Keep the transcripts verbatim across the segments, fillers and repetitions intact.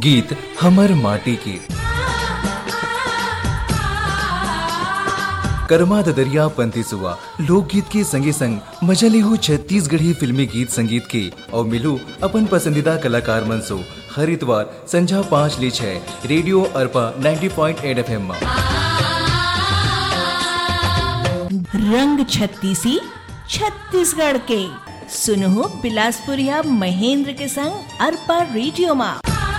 गीत हमर माटी के कर्मा दरिया पंथी सुआ लोकगीत के संगे संग मजा लेहू छत्तीसगढ़ी फिल्मी गीत संगीत के और मिलू अपन पसंदीदा कलाकार मनसो हर इतवार संझा पाँच ले छह रेडियो अरपा नब्बे पॉइंट आठ एफ एम। रंग छत्तीसी छत्तीसगढ़ के सुनो बिलासपुरिया महेंद्र के संग अरपा रेडियो मा।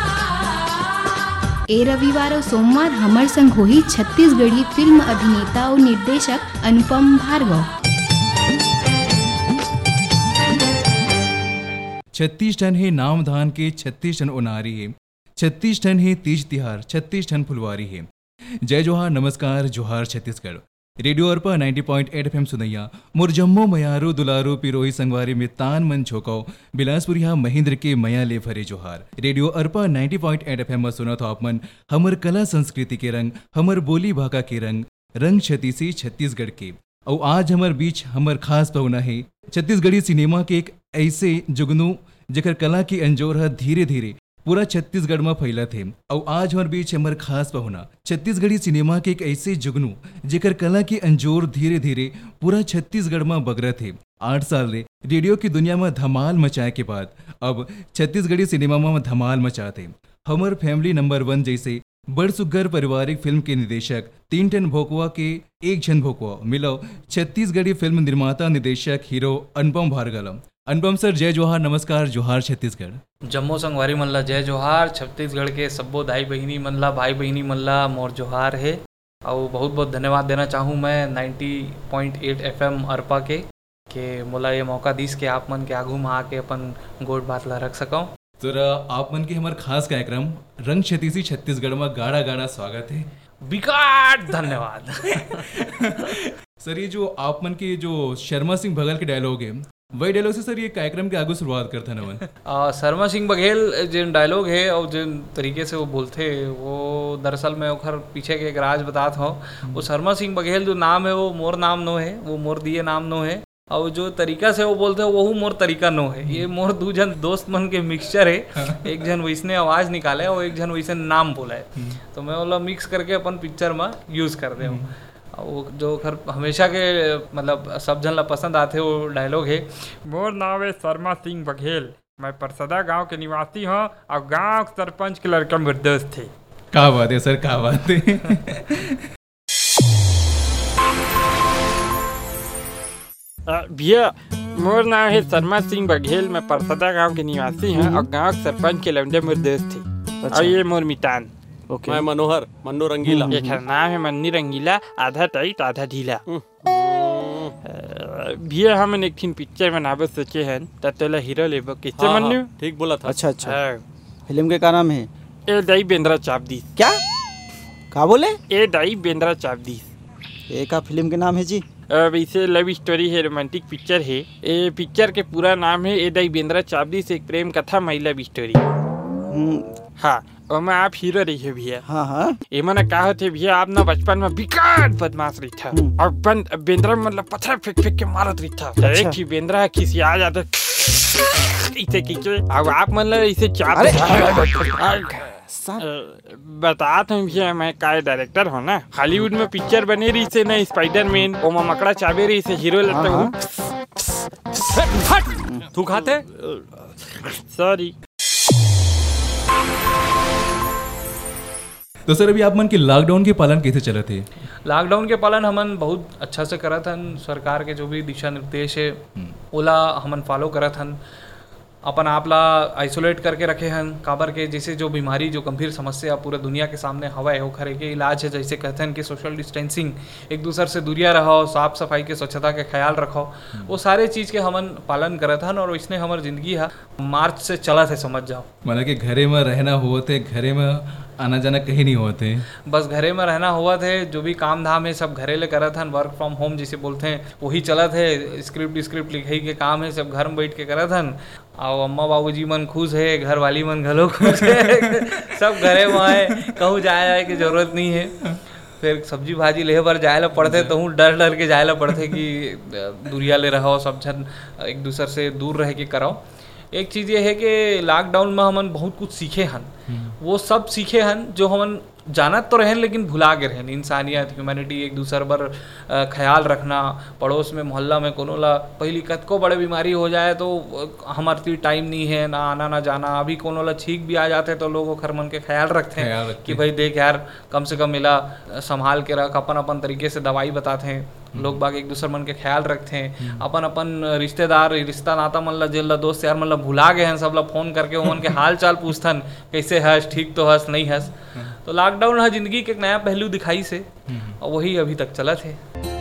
ए रविवार और सोमवार हमर संग होही छत्तीसगढ़ी फिल्म अभिनेता और निर्देशक अनुपम भार्गव। छत्तीस टन है नाम धान के छत्तीस टन उनारी है, छत्तीस टन है तीज तिहार, छत्तीस टन फुलवारी है। जय जोहार, नमस्कार, जोहार छत्तीसगढ़। रेडियो अरपा नब्बे पॉइंट आठ एफ एम सुनैया मोर जम्मो मयारो दुलारो पिरोही संगवारी में तान मन छोकाओ बिलासपुरिया महेंद्र के मया ले भरे जोहार। रेडियो अरपा नब्बे पॉइंट आठ एफ एम में सुना था आप मन हमर कला संस्कृति के रंग, हमर बोली भाका के रंग, रंग छत्तीसी छत्तीसगढ़ के। और आज हमर बीच हमर खास पहुना है छत्तीसगढ़ी सिनेमा के एक ऐसे जुगनू जेकर कला की अंजोर है धीरे धीरे पूरा छत्तीसगढ़ में फैला थे। और आज हमारे बीच हमारे खास पहुना छत्तीसगढ़ी सिनेमा के एक ऐसे जुगनू जेकर कला की अंजोर धीरे धीरे पूरा छत्तीसगढ़ में बगरा थे। आठ साल रे रेडियो की दुनिया में धमाल मचाए के बाद अब छत्तीसगढ़ी सिनेमा में धमाल मचाते। हमर फैमिली नंबर वन जैसे बड़ सुग्घर पारिवारिक फिल्म के निदेशक तीन टन भोकवा के एक झन भोकवा मिलो छत्तीसगढ़ी फिल्म निर्माता निदेशक हीरो अनुपम भार्गव। अनुपम सर जय जोहार, नमस्कार, जोहार छत्तीसगढ़। जम्मो संगवारी मन ला जय जोहार। छत्तीसगढ़ के सब्बो दाई बहिनी मन ला, भाई बहिनी मन ला मोर जोहार है। और बहुत बहुत धन्यवाद देना चाहूँ मैं नब्बे पॉइंट आठ एफ एम अरपा के के मोला ये मौका दीस के आप मन के आगू में आके अपन गोट बात ला रख सकूँ। तो आप मन के हमारे खास कार्यक्रम रंग छत्तीसी छत्तीसगढ़ में गाड़ा गाड़ा स्वागत है। बिकाट धन्यवाद। सर ये जो आप मन के जो शर्मा सिंह बघेल के डायलॉग है वही डायलॉग से सर ये कार्यक्रम के आगे शुरुआत करता ना मन। शर्मा सिंह बघेल जिन डायलॉग है और जिन तरीके से वो बोलते वो दरअसल मैं ओखर पीछे के एक राज बताता हूँ। वो शर्मा सिंह बघेल जो नाम है वो मोर नाम नो है, वो मोर दिए नाम नो है। और जो तरीका से वो बोलते हैं वो मोर तरीका नो है। ये मोर दो जन दोस्त मन के मिक्सचर है। एक जन वैसने आवाज निकाले और एक जन वैसे नाम बोला है, तो मैं बोला मिक्स करके अपन पिक्चर में यूज कर दे हूँ। वो जो खर हमेशा के मतलब सब जन ला पसंद आते वो डायलॉग है, मोर नाम है शर्मा सिंह बघेल, मैं परसदा गांव के निवासी हूँ और गांव सरपंच के लड़का मेरे दोस्त थे। क्या बात है सर, क्या बात है। भैया मोर नाम है शर्मा सिंह बघेल, मैं परसदा गांव के निवासी हूँ और गांव सरपंच के लड़के मेरे दोस्त थे। अच्छा। और ये मोर मितान। Okay. मैं मनोहर मन्नू रंगीला। एक नाम है मन्नी रंगीला, आधा टाइट आधा ढीला। भैया हम एक दिन पिक्चर बनाबो सोचे हैं ततला हीरो लेबो किससे हाँ, मन्नू? हाँ, ठीक बोला था। अच्छा अच्छा। फिल्म के क्या नाम है? ए दाई बेंद्रा चापदीस। क्या क्या बोले? ए दाई बेंद्रा चापदीस। ए का फिल्म के नाम है जी? अब इसे लव स्टोरी है, रोमांटिक पिक्चर है। ए पिक्चर के पूरा नाम है ए दाई बेंद्रा चापदीस, एक प्रेम कथा माई लव स्टोरी। हाँ, और मैं आप हीरो रही है भैया। हाँ हाँ। ये मैंने कहा होते भैया आप ना बचपन में बिकाट बदमाश रही था और बंद बेंद्रा मतलब पत्थर फेंक फेंक के मारत रही था। अच्छा। एक ही बेंद्रा खिसिया जाता इसे खींचे अब आप मतलब इसे चाप बता था भैया मैं का डायरेक्टर हो ना, हॉलीवुड में पिक्चर बने रही से ना स्पाइडरमैन ओ मकड़ा चाबे रही से हीरो लगता हूँ। तू खाते सॉरी। तो सर अभी आप मन के लॉकडाउन के पालन कैसे चला थे? लॉकडाउन के पालन हमन बहुत अच्छा से करत हन। सरकार के जो भी दिशा निर्देश है ओला हमन फॉलो करत हन। अपन आप ला आइसोलेट करके रखे हन काबर के जैसे जो बीमारी जो गंभीर समस्या पूरे दुनिया के सामने हवा है वो खरे के इलाज है। जैसे कहते हैं कि सोशल डिस्टेंसिंग, एक दूसरे से दूरिया रहो, साफ सफाई के स्वच्छता के ख्याल रखो, वो सारे चीज़ के हमन पालन करत हन। और इसने हमार जिंदगी है मार्च से चला थे समझ जाओ। मतलब कि घरे में रहना हुआ थे, घरे में आना जाना कहीं नहीं हुआ थे, बस घरे में रहना हुआ थे। जो भी काम धाम है सब घरे ले करत हन, वर्क फ्रॉम होम जिसे बोलते हैं वही चलत है। स्क्रिप्ट स्क्रिप्ट लिखाई के काम है सब घर में बैठ के करत हन। और अम्मा बाबूजी मन खुश है, घर वाली मन घलो खुश है। सब घरे में आए, कहूँ जाए जाए की जरूरत नहीं है। फिर सब्जी भाजी ले बर जाए ला पड़ते तो हूँ डर डर के जाए ला पड़ते कि दूरिया ले रहो, सब जन एक दूसरे से दूर रह के कराओ। एक चीज़ ये है कि लॉकडाउन में हमन बहुत कुछ सीखे हन। वो सब सीखे हन जो हमन जानत तो रहन लेकिन भुला के रहन। इंसानियत, ह्यूमैनिटी, एक दूसर पर ख्याल रखना, पड़ोस में मोहल्ला में कोनो ला पहली कतको बड़े बीमारी हो जाए तो हमार ती टाइम नहीं है ना आना ना जाना, अभी कोनो ला छींक भी आ जाते तो लोग ओखर मन के ख्याल रखते हैं कि भाई देख यार कम से कम मिला संभाल के रख, अपन अपन तरीके से दवाई बताते हैं, लोग बाग एक दूसरे मन के ख्याल रखते हैं। अपन अपन रिश्तेदार रिश्ता नाता मन ला जेल ला दोस्त यार मन ला भुला गए हैं, सब ला फोन करके उमन के हाल चाल पूछथन कैसे हस, ठीक तो हस नहीं हस। तो लॉकडाउन हा जिंदगी के एक नया पहलू दिखाई से और वही अभी तक चला थे।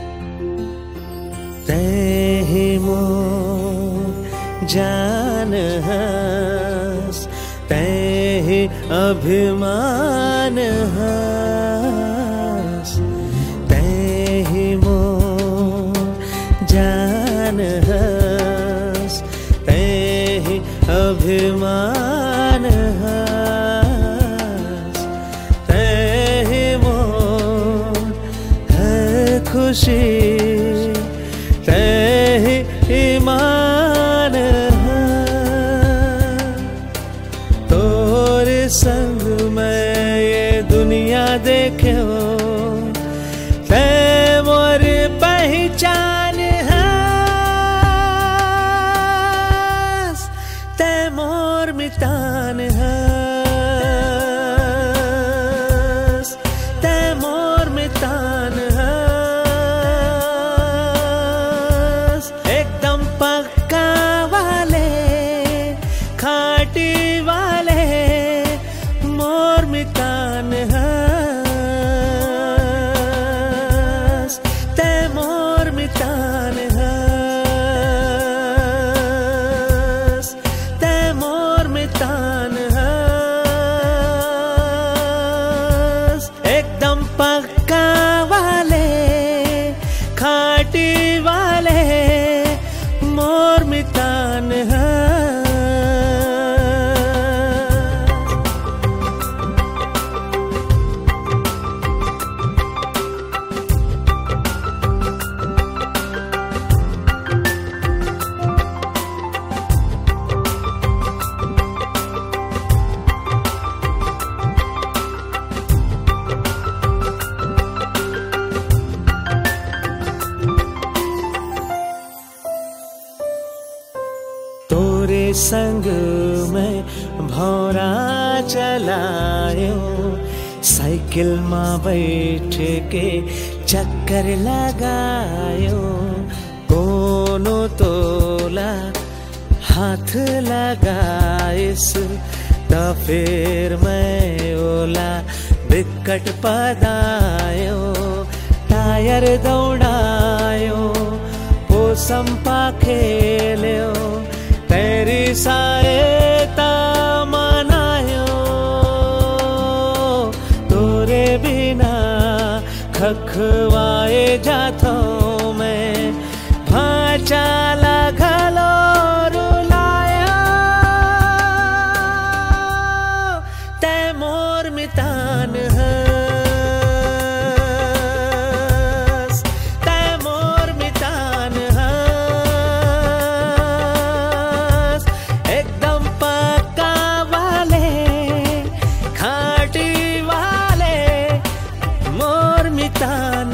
तैहि मोर जान हस, तैहि अभिमान हस, तैहि मोर जान हस, तैहि अभिमान हस, तैहि मोर है खुशी, तैहि ईमान है। तोरे संग मैं ये दुनिया देखो, तै मोर पहचान हस, तै मोर मितान हस, तै मोर मितान हस। एकदम पक्का वाले खाटी वाले मोर मितान हस, तै मोर मितान हस, तै मोर मितान हस। एकदम पक्का वाले खाटी वाले मोर मितान हस। तोरे संग में भौरा चलायो, साइकिल में बैठ के चक्कर लगायो, कोनो तोला हाथ लगाइस त फिर मैं ओला बिकट पदायो, टायर दौड़ायो, पोसम पा खेल्यो, तेरी सहायता मनायो, तोरे बिना खखवाए जातो मैं, भाचा लगलो रुलायो, तै मोर मितान हस, तै मोर मितान हस। एकदम पक्का वाले खाटी वाले मोर मितान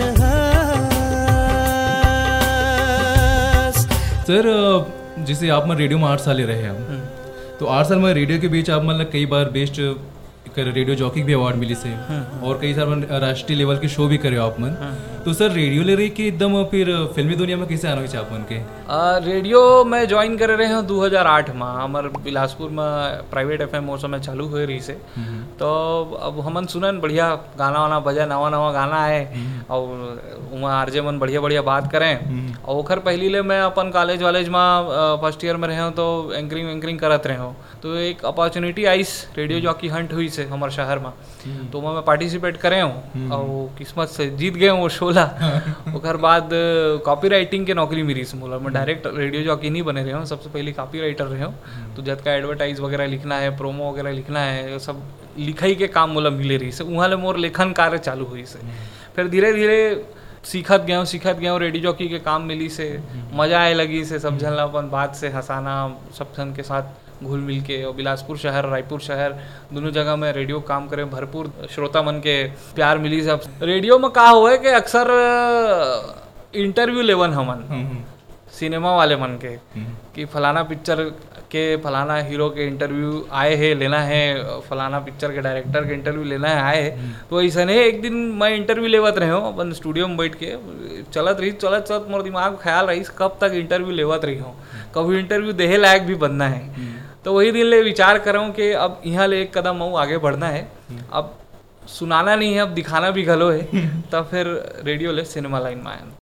हस। सर जैसे आप मतलब रेडियो में आठ साल रहे हैं, तो आठ साल में रेडियो के बीच आप मतलब कई बार बेस्ट रेडियो जॉकी भी अवार्ड मिली से और कई सारे राष्ट्रीय लेवल के शो भी करे आप मन। तो सर रेडियो ले रही कि एकदम फिर फिल्मी दुनिया में कैसे आना हुई आप मन के? आ, रेडियो में ज्वाइन करे रहे हैं दो हज़ार आठ में, हमारे बिलासपुर में प्राइवेट एफएम उस समय चालू हुए रही से। तो अब हमन सुनन बढ़िया गाना वाना बजा, नवा नवा गाना आए और वहाँ आरजे मन बढ़िया बढ़िया बात करें। और ओखर पहली ले मैं अपन कॉलेज वालेज में फर्स्ट ईयर में रहे हूँ तो एंकरिंग एंकरिंग करत रहे हूँ। तो एक अपॉर्चुनिटी आइस रेडियो जॉकी हंट हुई से हमारे शहर में, तो मैं पार्टिसिपेट करे हूँ और किस्मत से जीत गए हूँ वो शोला। ओकर बाद कॉपी राइटिंग के नौकरी मिली से मोला, मैं डायरेक्ट रेडियो जॉकी नहीं बने रहे हूँ, सबसे पहले कॉपी राइटर रहे हूँ। तो जब का एडवर्टाइज वगैरह लिखना है, प्रोमो वगैरह लिखना है, सब लिखाई के काम मोला मिले रही से, वहाँ ले मोर लेखन कार्य चालू हुई से। फिर धीरे धीरे सीखत गया हूँ सीखत गया हूँ रेडियो जॉकी के काम मिली से, मजा आए लगी से, सब जन अपन बात से हंसाना, सब जन के साथ घुल मिल के। और बिलासपुर शहर, रायपुर शहर, दोनों जगह में रेडियो काम करे, भरपूर श्रोता मन के प्यार मिली। सब रेडियो में का हुआ है कि अक्सर इंटरव्यू लेवन हमन सिनेमा वाले मन के कि फलाना पिक्चर के फलाना हीरो के इंटरव्यू आए हैं लेना है, फलाना पिक्चर के डायरेक्टर के इंटरव्यू लेना है आए है। तो ऐसा नहीं, एक दिन मैं इंटरव्यू लेवत रहे हूँ अपन स्टूडियो में बैठ के, चलत रही चलत चलत मोर दिमाग में ख्याल रही कब तक इंटरव्यू लेवत रही हूँ, कभी इंटरव्यू देहे लायक भी बनना है। तो वही दिन ले विचार कर रहा हूँ कि अब यहाँ ले एक कदम और आगे बढ़ना है, अब सुनाना नहीं है, अब दिखाना भी गलो है। तब फिर रेडियो ले सिनेमा लाइन में आया।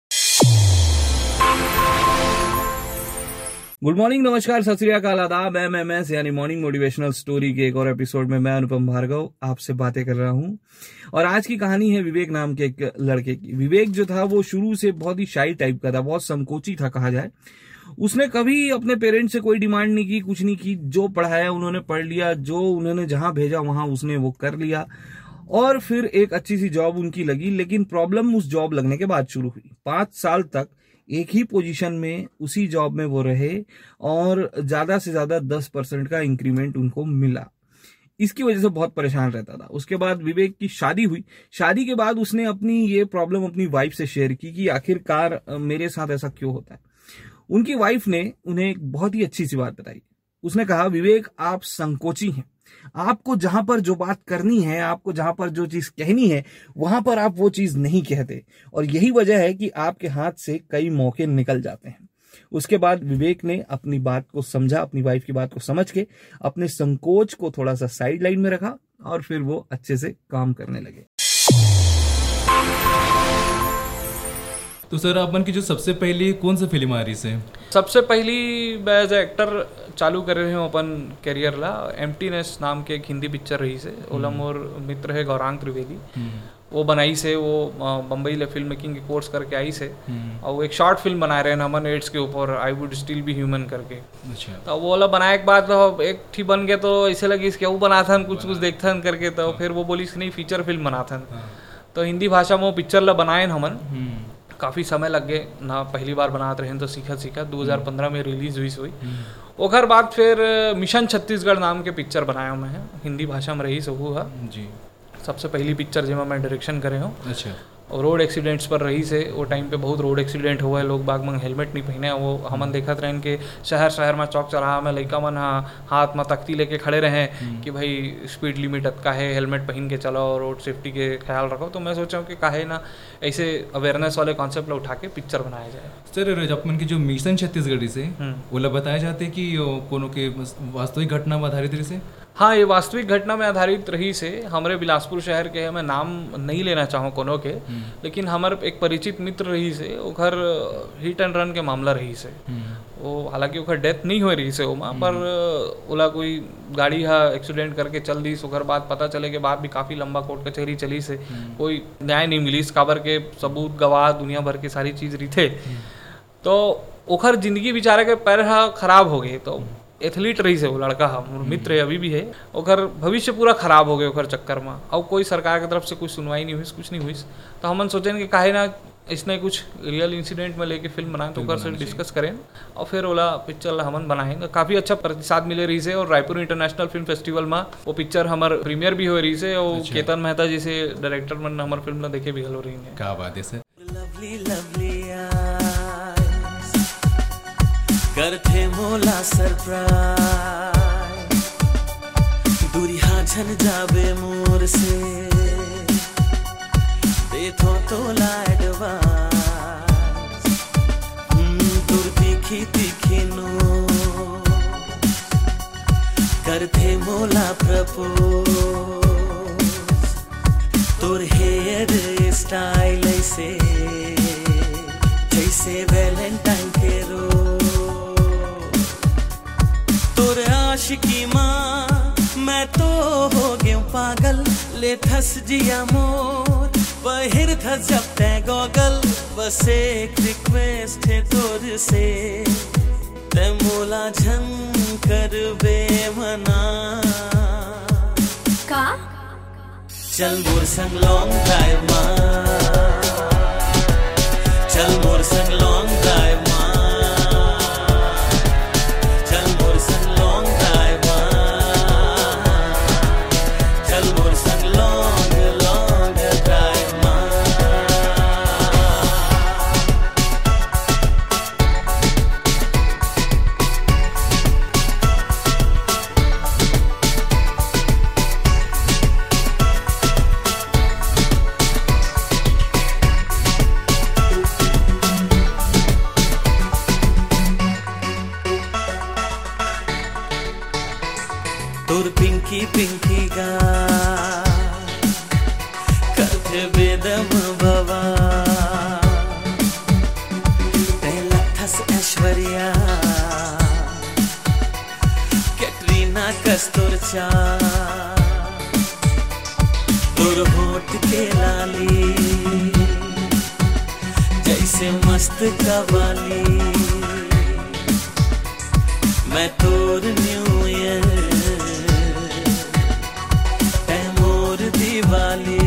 गुड मॉर्निंग, नमस्कार, सत श्री अकाल, आदाब। एम एम एस यानी मॉर्निंग मोटिवेशनल स्टोरी के एक और एपिसोड में मैं अनुपम भार्गव आपसे बातें कर रहा हूं। और आज की कहानी है विवेक नाम के एक लड़के की। विवेक जो था वो शुरू से बहुत ही शाई टाइप का था, बहुत संकोची था कहा जाए। उसने कभी अपने पेरेंट्स से कोई डिमांड नहीं की, कुछ नहीं की। जो पढ़ाया उन्होंने पढ़ लिया, जो उन्होंने जहां भेजा वहां उसने वो कर लिया। और फिर एक अच्छी सी जॉब उनकी लगी, लेकिन प्रॉब्लम उस जॉब लगने के बाद शुरू हुई। पांच साल तक एक ही पोजीशन में उसी जॉब में वो रहे और ज्यादा से ज्यादा दस परसेंट का इंक्रीमेंट उनको मिला। इसकी वजह से बहुत परेशान रहता था। उसके बाद विवेक की शादी हुई। शादी के बाद उसने अपनी ये प्रॉब्लम अपनी वाइफ से शेयर की कि आखिरकार मेरे साथ ऐसा क्यों होता है। उनकी वाइफ ने उन्हें एक बहुत ही अच्छी सी बात बताई। उसने कहा, विवेक आप संकोची हैं, आपको जहां पर जो बात करनी है, आपको जहां पर जो चीज कहनी है, वहां पर आप वो चीज नहीं कहते, और यही वजह है कि आपके हाथ से कई मौके निकल जाते हैं। उसके बाद विवेक ने अपनी बात को समझा, अपनी वाइफ की बात को समझ के अपने संकोच को थोड़ा सा साइड लाइन में रखा और फिर वो अच्छे से काम करने लगे। तो सर अपन की जो सबसे पहली कौन सी फिल्म आ रही है? सबसे पहली मैं एज एक्टर चालू कर रहे हूँ अपन करियर ला। एम्प्टीनेस नाम के एक हिंदी पिक्चर रही से, ओला मोर मित्र है गौरांग त्रिवेदी, वो बनाई से, वो बम्बई ले फिल्म मेकिंग के कोर्स करके आई से, और वो एक शॉर्ट फिल्म बना रहे हैं नमन एड्स के ऊपर, I would still be human करके। अच्छा। तो वो वाला बनाए के बाद तो एक ठीक बन गया, तो ऐसे लगी इसके वो बना था कुछ कुछ देखता करके, तो फिर वो बोली नहीं फीचर फिल्म बना था। तो हिंदी भाषा में वो पिक्चर ला बनाए हमन, काफ़ी समय लग गए ना, पहली बार बनाते रहे तो सीखा सीखा दो हज़ार पंद्रह में रिलीज हुई हुई ओकर बाद फिर मिशन छत्तीसगढ़ नाम के पिक्चर बनाया मैं, हिंदी भाषा में रही सहू है जी। सबसे पहली पिक्चर जिसमें मैं डायरेक्शन करे हूँ। अच्छा। और रोड एक्सीडेंट्स पर रही से, वो टाइम पे बहुत रोड एक्सीडेंट हुआ है, लोग बाग में हेलमेट नहीं पहने। वो हमन देखत रहें कि शहर शहर में चौक चौराहा में लड़का मन हाथ में तख्ती लेके खड़े रहे कि भाई स्पीड लिमिट अतका है, हेलमेट पहन के चलो, रोड सेफ्टी के ख्याल रखो। तो मैं सोचा कि काहे ना ऐसे अवेयरनेस वाले कॉन्सेप्ट उठा के पिक्चर बनाया जाए। सर अपन की जो मिशन छत्तीसगढ़ी से वो बताया जाते कि कोनो के वास्तविक घटना में आधारित रही से? हाँ, ये वास्तविक घटना में आधारित रही से। हमारे बिलासपुर शहर के, मैं नाम नहीं लेना चाहूँ कोनो के, लेकिन हमारे एक परिचित मित्र रही से, ओखर हिट एंड रन के मामला रही से। वो हालांकि ओखर डेथ नहीं हुई रही से ओमा, पर ओला कोई गाड़ी हा एक्सीडेंट करके चल दी। ओखर बाद पता चले के बाद भी काफ़ी लंबा कोर्ट कचहरी चली से, कोई न्याय नहीं मिली। काबर के सबूत गवाह दुनिया भर की सारी चीज़ रही थे। तो ओखर जिंदगी बेचारे के पैर हा खराब हो गए। तो एथलीट रही से वो लड़का, हम मित्र है, अभी भी है। ओकर भविष्य पूरा खराब हो गया ओकर चक्कर में, और कोई सरकार की तरफ से कुछ सुनवाई नहीं हुई, कुछ नहीं हुई। तो हमन सोचें कि काहे ना इसने कुछ रियल इंसिडेंट में लेके फिल्म बनाएं, तो ओकर से डिस्कस करें और फिर ओला पिक्चर हमन बनाएंगे। काफ़ी अच्छा प्रतिसाद मिले रही से, और रायपुर इंटरनेशनल फिल्म फेस्टिवल में वो पिक्चर हमार प्रीमियर भी हो रही से, और केतन मेहता जैसे डायरेक्टर मन हमारे फिल्म में देखे भी हलो रही है। क्या बात है सर। करथे मोला सरप्राइज, दूरिया झन जाबे मोर से, देथो तोला एडवांस, दूर तीखी तीखी नो, करथे मोला प्रपोज, तोर हेयर स्टाइल ऐसे जैसे वैलेंटाइन के रोज, तोर आशिकी माँ मैं तो हो गया पागल, ले थस जिया मोर बहिर थस जब तै गॉगल, बस एक रिक्वेस्ट है तोर से, तै मोला झन कर बे मना का, चल मोर संग लॉन्ग ड्राइव माँ, चल मोर संग लॉन्ग ड्राइव माँ, चल मोर संग लॉन्ग ड्राइव তোর পিঙ্কি পিঙ্কি গা करते बेदम बाबा पहला थस ऐश्वर्या कैटरीना कस्तूरचा तोर होठ के लाली जैसे मस्त कवाली मैं तोर न्यू ईयर तै मोर दिवाली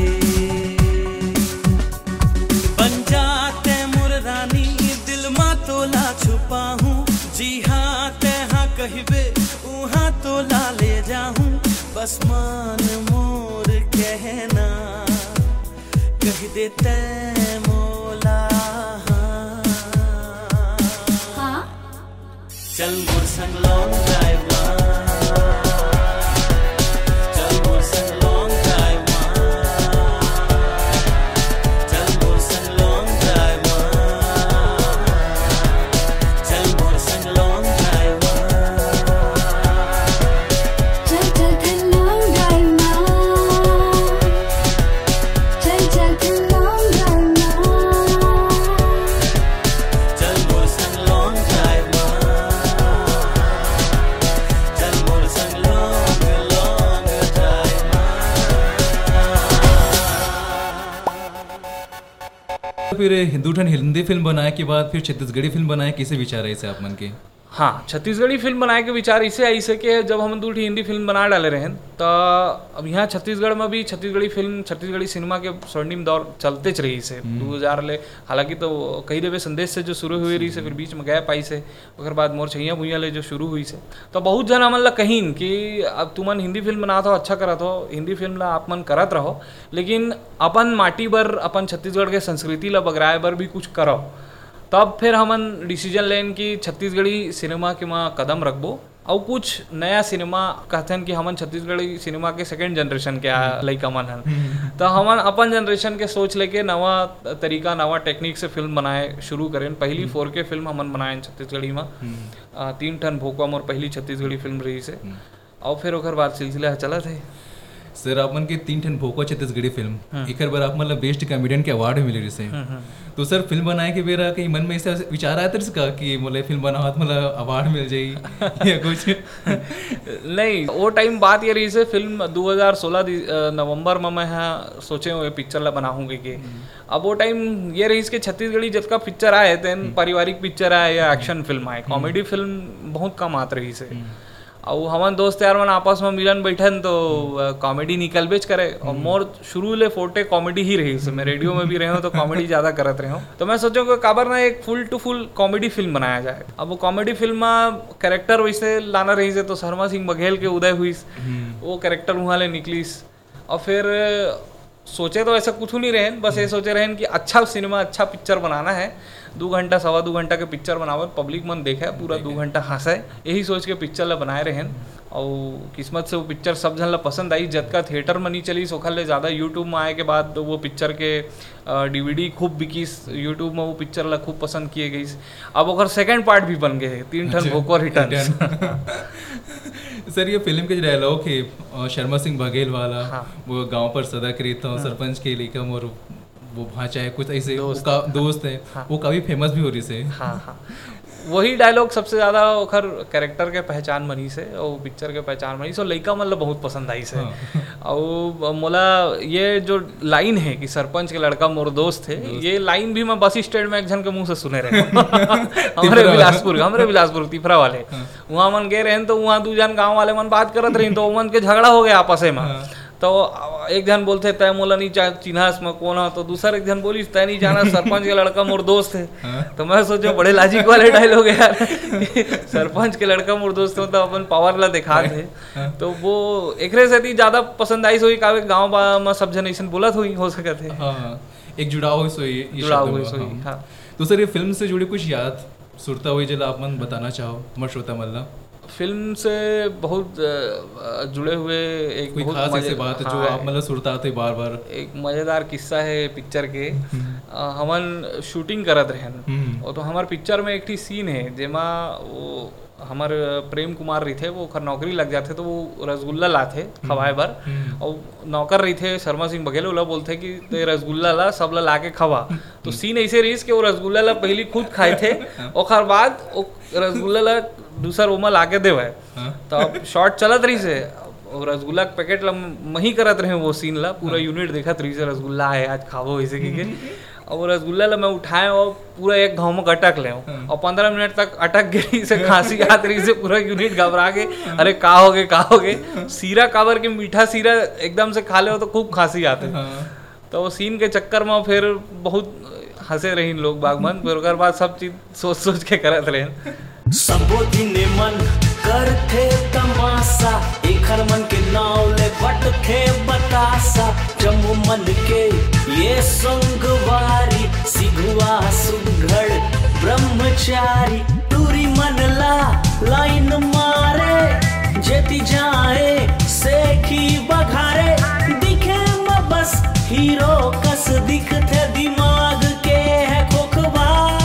छुपा हूँ जी हाँ ते हाँ कहबे उहाँ तो ला ले जाऊँ बस मान मोर कहना कह देते मोला हाँ चल मोर संग लॉन्ग ड्राइव चल मोर संग लॉन्ग ड्राइव चल मोर संग लॉन्ग ड्राइव फिर हिंदुठन हिंदी फिल्म बनाए के बाद फिर छत्तीसगढ़ी फिल्म बनाए, कैसे विचार है इसे आप मन के? हाँ, छत्तीसगढ़ी फिल्म बनाए के विचार इसे ऐसे कि जब हम दूठी हिंदी फिल्म बना डाले रहे तो अब यहाँ छत्तीसगढ़ में भी छत्तीसगढ़ी फिल्म छत्तीसगढ़ी सिनेमा के स्वर्णिम दौर चलते च रही से दो हजार ले। हालांकि तो कही देवे संदेश से जो शुरू हुई रही से फिर बीच में गैप आई से ओकर बाद मोर छैया भुइया ले जो शुरू हुई से तो बहुत जन हमन ला कहीं कि अब तुमन हिंदी फिल्म बनात हो अच्छा करत हो, हिंदी फिल्म ला आप मन करत रहो, लेकिन अपन माटी बर अपन छत्तीसगढ़ के संस्कृति ला बगराए बर भी कुछ करो। तब फिर हमन डिसीजन लेन कि छत्तीसगढ़ी सिनेमा के माँ कदम रखबो और कुछ नया सिनेमा कहते कि हमन छत्तीसगढ़ी सिनेमा के सेकेंड जनरेशन के लइका मन हन तो हमन अपन जनरेशन के सोच लेके नवा तरीका नवा टेक्निक से फिल्म बनाए शुरू करें। पहली फोर के फिल्म हमन बनाए छत्तीसगढ़ी में, तीन ठन भोकवा मोर पहली छत्तीसगढ़ी फिल्म रही से और फिर ओकर बाद सिलसिला चला थे। सर आप मन के तीन ठन भोकवा छत्तीसगढ़ी फिल्म एक बार आप मतलब बेस्ट कॉमेडियन के अवार्ड मिले रही तो सर फिल्म बनाए के बेरा कहीं मन में ऐसा विचार आया था इसका कि मतलब फिल्म बना हाथ मतलब अवार्ड मिल जाए या कुछ? नहीं, वो टाइम बात ये रही से फिल्म दो हज़ार सोलह नवंबर में मैं यहाँ सोचे हुए पिक्चर ला बनाऊंगी कि अब वो टाइम ये रही कि छत्तीसगढ़ी जिसका पिक्चर आए तेन पारिवारिक पिक्चर आए या एक्शन फिल्म आए, कॉमेडी फिल्म बहुत कम आत रही से। और हमारे दोस्त यार मन आपस में मिलन बैठन तो कॉमेडी निकल बेच करे और मोर शुरू ले फोटे कॉमेडी ही रही से। मैं रेडियो में भी रहे हूँ तो कॉमेडी ज़्यादा करत रहे हूँ तो मैं सोचूं कि काबर ना एक full to full comedy film बनाया जाए। अब वो कॉमेडी फिल्म में कैरेक्टर वैसे लाना रही से तो शर्मा सिंह बघेल के उदय हुई वो कैरेक्टर वहाँ ले निकलीस और फिर सोचे तो ऐसा कुछ नहीं रहे, बस ये सोचे रहे कि अच्छा सिनेमा अच्छा पिक्चर बनाना है, दो घंटा सवा दो घंटा के पिक्चर बनावे पब्लिक मन देखे पूरा दो घंटा हंसे, यही सोच के पिक्चर ला बनाए रहे और किस्मत से वो पिक्चर सब जन ला पसंद आई। जतका थिएटर में नहीं चली सोखल ले ज़्यादा यूट्यूब में आए के बाद वो पिक्चर के डीवीडी खूब बिकीस, यूट्यूब में वो पिक्चर ला खूब पसंद किए गई। अब ओकर सेकेंड पार्ट भी बन गए तीन ठन भोकवा रिटर्न। सर ये फिल्म के जो डायलॉग है शर्मा सिंह बघेल वाला, हाँ। वो गांव पर सदा करीता हूँ, हाँ। सरपंच के लेकर और वो भाचा है कुछ ऐसे दोस्त, का, दोस्त है, हाँ। वो काफी फेमस भी हो रही से। हाँ हाँ वही डायलॉग सबसे ज्यादा ओखर कैरेक्टर के पहचान बनी से और पिक्चर के पहचान बनी से, लइका मतलब बहुत पसंद आई से। हाँ। और मोला ये जो लाइन है कि सरपंच के लड़का मोर दोस्त है, ये लाइन भी मैं बस स्टैंड में एक जन के मुंह से सुने रहे हमारे बिलासपुर हमारे बिलासपुर तिफरा वाले वहाँ मन गए रहे तो वहाँ दो जन गाँव वाले मन बात करत रही तो मन के झगड़ा हो गया आपस में। तो एक जन बोलते तय मोला नहीं चिन्हास में कौन हो, तो दूसरा एक जन बोली तय नहीं जाना सरपंच के लड़का मोर दोस्त है। हाँ? तो मैं सोचो बड़े लाजिक वाले डायलॉग है यार सरपंच के लड़का मोर दोस्त हो तो अपन पावर ला दिखा थे। हाँ? तो वो एक से ज्यादा पसंद आई सोई कावे गाँव में सब जन ऐसा बोलत हुई हो सकते थे। हाँ, एक जुड़ाव सोई जुड़ाव हुई सोई। हाँ तो सर ये फिल्म से जुड़ी कुछ याद सुरता हुई जला आप मन बताना चाहो हमारे श्रोता मल्ला? फिल्म से बहुत अ, जुड़े हुए एक कोई बहुत खास मजे- ऐसी बात है जो हाँ, आप मतलब सुरताते बार बार? एक मज़ेदार किस्सा है पिक्चर के। अ, हमन शूटिंग करत रहन हम्म। और तो हमार पिक्चर में एक ठी सीन है जेमा वो हमार प्रेम कुमार रही थे, वो ओखर नौकरी लग जाते तो वो रसगुल्ला लाथे खवाए बर, और नौकर रही थे शर्मा सिंह बघेल, ओला बोलते कि ते रसगुल्ला ला सब ला लाके खवा। तो सीन ऐसे रहीस कि वो रसगुल्ला ला पहली खुद खाए थे, ओखर बाद वो रसगुल्ला ला दूसर ओमा लाके देवे। तो अब शॉर्ट चलत रही से और रसगुल्ला के पैकेट ला मही करत रहे वो सीन ला, पूरा यूनिट देखत रही से रसगुल्ला है आज खावो ऐसे की। और वो रसगुल्ला ला मैं उठाए और पूरा एक घाव में अटक ले और पंद्रह मिनट तक अटक गई से, खांसी आत रही से, पूरा यूनिट घबरा के अरे का हो गए का हो गए। सीरा काबर के मीठा सीरा एकदम से खा ले हो तो खूब खांसी आते। तो वो सीन के चक्कर में फिर बहुत हंसे रही लोग बागमन, फिर उसके बाद सब चीज सोच सोच के करत रहे। सबो दिने मन करथे तमाशा, एखर मन के नाव ले बटथे बतासा। जम्मू मन के ये संगवारी, सिघुआ सुघड़ ब्रह्मचारी। टूरी मन ला लाइन मारे, जेती जाए सेखी बघारे। दिखे म बस हीरो कस दिखथे, दिमाग के है खोखबा।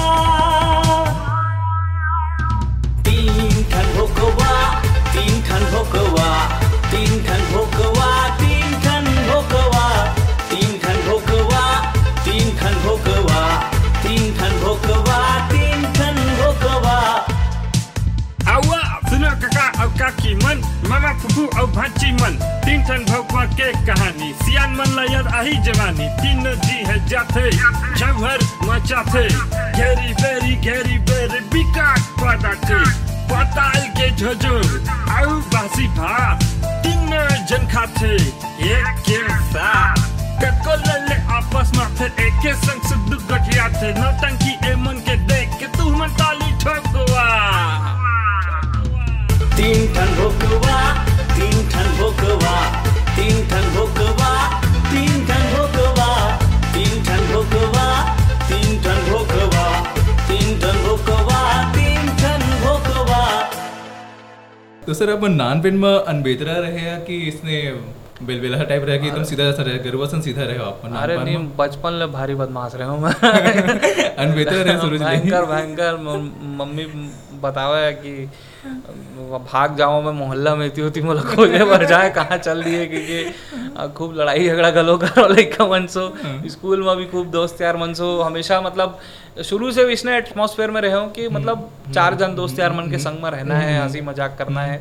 तीन ठन भोकवा, तीन ठन भोकवा, तीन ठन भोकवा, तीन ठन भोकवा, तीन ठन भोकवा, तीन ठन भोकवा, तीन ठन भोकवा, तीन ठन भोकवा। आवा सुनो काका और काकी मन, मामा फुफू और भाची मन। तीन ठन भोकवा के कहानी, सियान मन ला याद आही जवानी। तीन जी है जाते झमर मचाते, घेरी बेरी घेरी बेरी बिकाट पदाते। पताल के झोझुर आउ बासी भात, तीन जन खाते एक के साथ। कको लले आपस में फिर एक के संग सुख दुख गठिया थे। नौटंकी ए मन के देख के तू मन ताली ठोकवा। तीन ठन भोकवा, तीन ठन भोकवा, तीन ठन भोकवा, तीन ठन भोकवा, तीन ठन भोकवा, तीन ठन भोकवा, तीन ठन भोकवा, तीन ठन भोकवा। तो सर अब नान पेन में अनबेतरा रहे कि इसने बेलबेला टाइप रहे कि एकदम सीधा जैसा रहे, गर्वसन सीधा रहे आप? अरे नहीं, बचपन ले भारी बदमाश रहे हूँ मैं। अनबेतरा रहे सूरज? भयंकर भयंकर। मम्मी बतावा है कि भाग जाओ, मैं मोहल्ला में थी होती मोला खोजे बर जाए कहाँ चल दिए, क्योंकि खूब लड़ाई झगड़ा गलो करो लइका मन सो। स्कूल में भी खूब दोस्त यार मन सो, हमेशा मतलब शुरू से इसने एटमॉस्फेयर में रहे हूँ कि मतलब चार जन दोस्त यार मन के संग में रहना है, हंसी मजाक करना है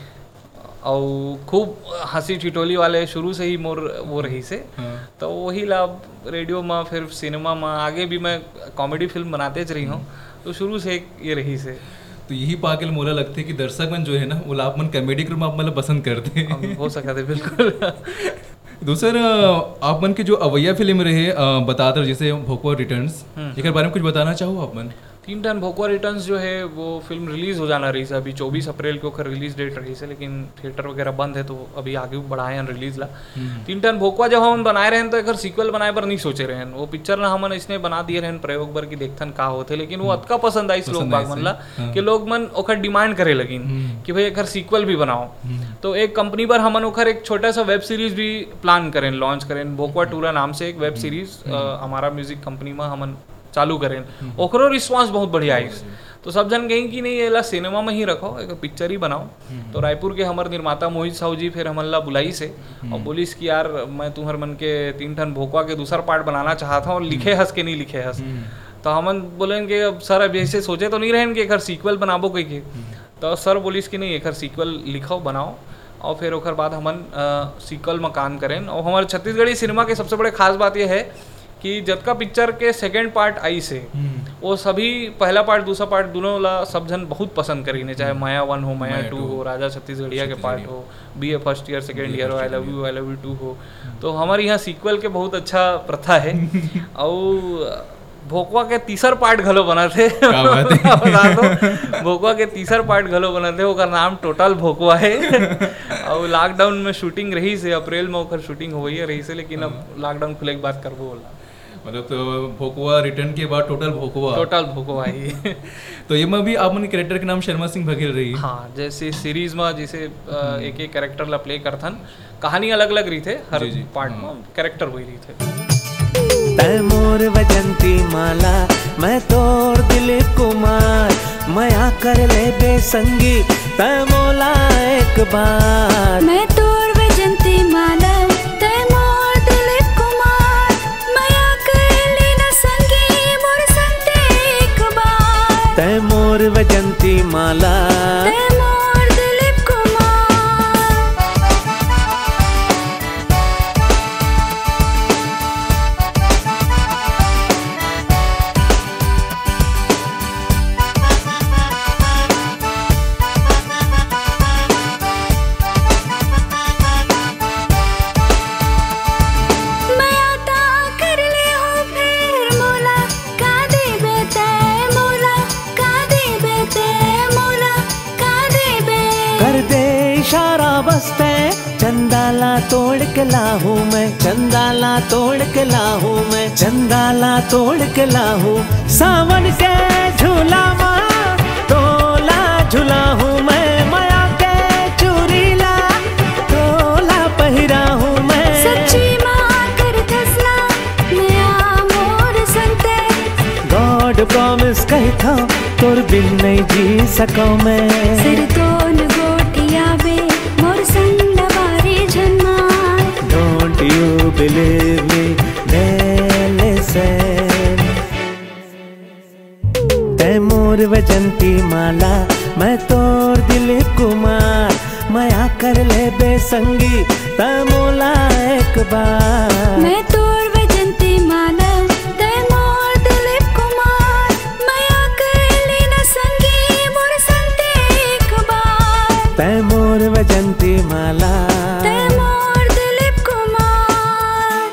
और खूब हंसी ठिठोली वाले शुरू से ही मोर वो रही से। तो वही लाभ रेडियो में फिर सिनेमा में आगे भी मैं कॉमेडी फिल्म बनाते रही हूँ, तो शुरू से ये रही से। तो यही पाके मोला लगते है कि दर्शक मन जो है ना वो आप मन कॉमेडी फिल्म आप मतलब पसंद करते हैं। हो सका थे बिल्कुल। दूसर आप मन के जो अवैया फिल्म रहे बताते रहे जैसे भोकवा रिटर्न्स, एक बारे में कुछ बताना चाहो आप मन? तीन टन भोकवा रिटर्न्स जो है वो फिल्म रिलीज हो जाना रही है अभी चौबीस अप्रैल को खर रिलीज डेट रही है, लेकिन थिएटर वगैरह बंद है तो अभी आगे बढ़ाए हैं रिलीज ला। तीन टन भोकवा जब हम बनाए रहे तो एक सीक्वल बनाए पर नहीं सोचे रहे, वो पिक्चर ना हमन इसने बना दिए रहे प्रयोग बर की देखथन का होते, लेकिन वो अतका पसंद आई लोग बाग मन ला कि लोग मन ओखर डिमांड करे लगिन कि भाई एक सीक्वल भी बनाओ। तो एक कंपनी पर हमन ओखर एक छोटा सा वेब सीरीज भी प्लान करें, लॉन्च करें, भोकवा टूरा नाम से एक वेब सीरीज हमारा म्यूजिक कंपनी में हमन चालू करें। ओकरो रिस्पांस बहुत बढ़िया आई, तो सब जन कहें कि नहीं ये ला सिनेमा में ही रखो, एक पिक्चर ही बनाओ। तो रायपुर के हमारे निर्माता मोहित साहू जी फिर हमन ला बुलाई से और बोलिस कि यार मैं तुम्हार मन के तीन टन भोकवा के दूसरा पार्ट बनाना चाहता हूँ, लिखे हंस के नहीं लिखे हंस। तो हमन बोलेंगे अब सर अब ऐसे सोचे तो नहीं रहें कि एक सीक्वल बनाबो कहीं के, तो सर बोलिस कि नहीं एक सीक्वल लिखो बनाओ और फिर ओकर बाद हमन सीक्वल में काम करें। और हमारे छत्तीसगढ़ी सिनेमा के सबसे बड़े खास बात यह है कि जतका पिक्चर के सेकेंड पार्ट आई से वो सभी पहला पार्ट दूसरा पार्ट दोनों ला सब जन बहुत पसंद करी ने, चाहे माया वन हो, माया टू हो, राजा छत्तीसगढ़िया के पार्ट हो, B A first year second year हो, I love you I love you too हो। तो हमारे यहाँ सीक्वल के बहुत अच्छा प्रथा है। और भोकवा के तीसर पार्ट घलो बना थे। बता दो भोकवा के तीसर पार्ट घलो बना थे, ओकर नाम टोटल भोकवा है। और लॉकडाउन में शूटिंग रही से, अप्रैल में ओकर शूटिंग हो रही से, लेकिन अब लॉकडाउन खुले के बाद करबो बोला। मतलब तो भोकवा रिटर्न के बाद टोटल भोकवा टोटल भोकवा ही तो ये में भी आपने कैरेक्टर के नाम शर्मा सिंह बघेल रही। हाँ, जैसे सीरीज में जैसे एक एक कैरेक्टर ला प्ले करथन, कहानी अलग अलग रही थे, हर पार्ट में कैरेक्टर वही रही थे। तै मोर वजंती माला मैं तोर दिलीप कुमार, मया कर ले बेसंगी तै मोला एक बार। मैं तोर वजंती माला तै मोर दिलीप कुमार, मया कर ले न संगी मोर संते एक बार। तै मोर वजंती माला तै मोर दिलीप कुमार। बसते चंदाला तोड़ के लाहूं मैं, चंदाला तोड़ के लाहूं मैं, चंदाला तोड़ के लाहूं। सावन के झूला माँ तोला झूला हूँ मैं, माया के चूरीला तोला पहिरा हूँ मैं। सच्ची माँ कर धसना नया मोर संते, गॉड प्रॉमिस कहता तोर बिन नहीं जी सकूं मैं। सिर तोन गोटिया बे मोर संडवारी झन्मार। Don't you believe me, listen। तै मोर वजंती माला मैं तोर दिलीप कुमार, मया कर ले बेसंगी तै मोला एक बार। मैं तोर वजंती माला तै मोर दिलीप कुमार, मया कर ले न संगी मोर संते एक बार। तै मोर वजंती माला तै मोर दिलीप कुमार।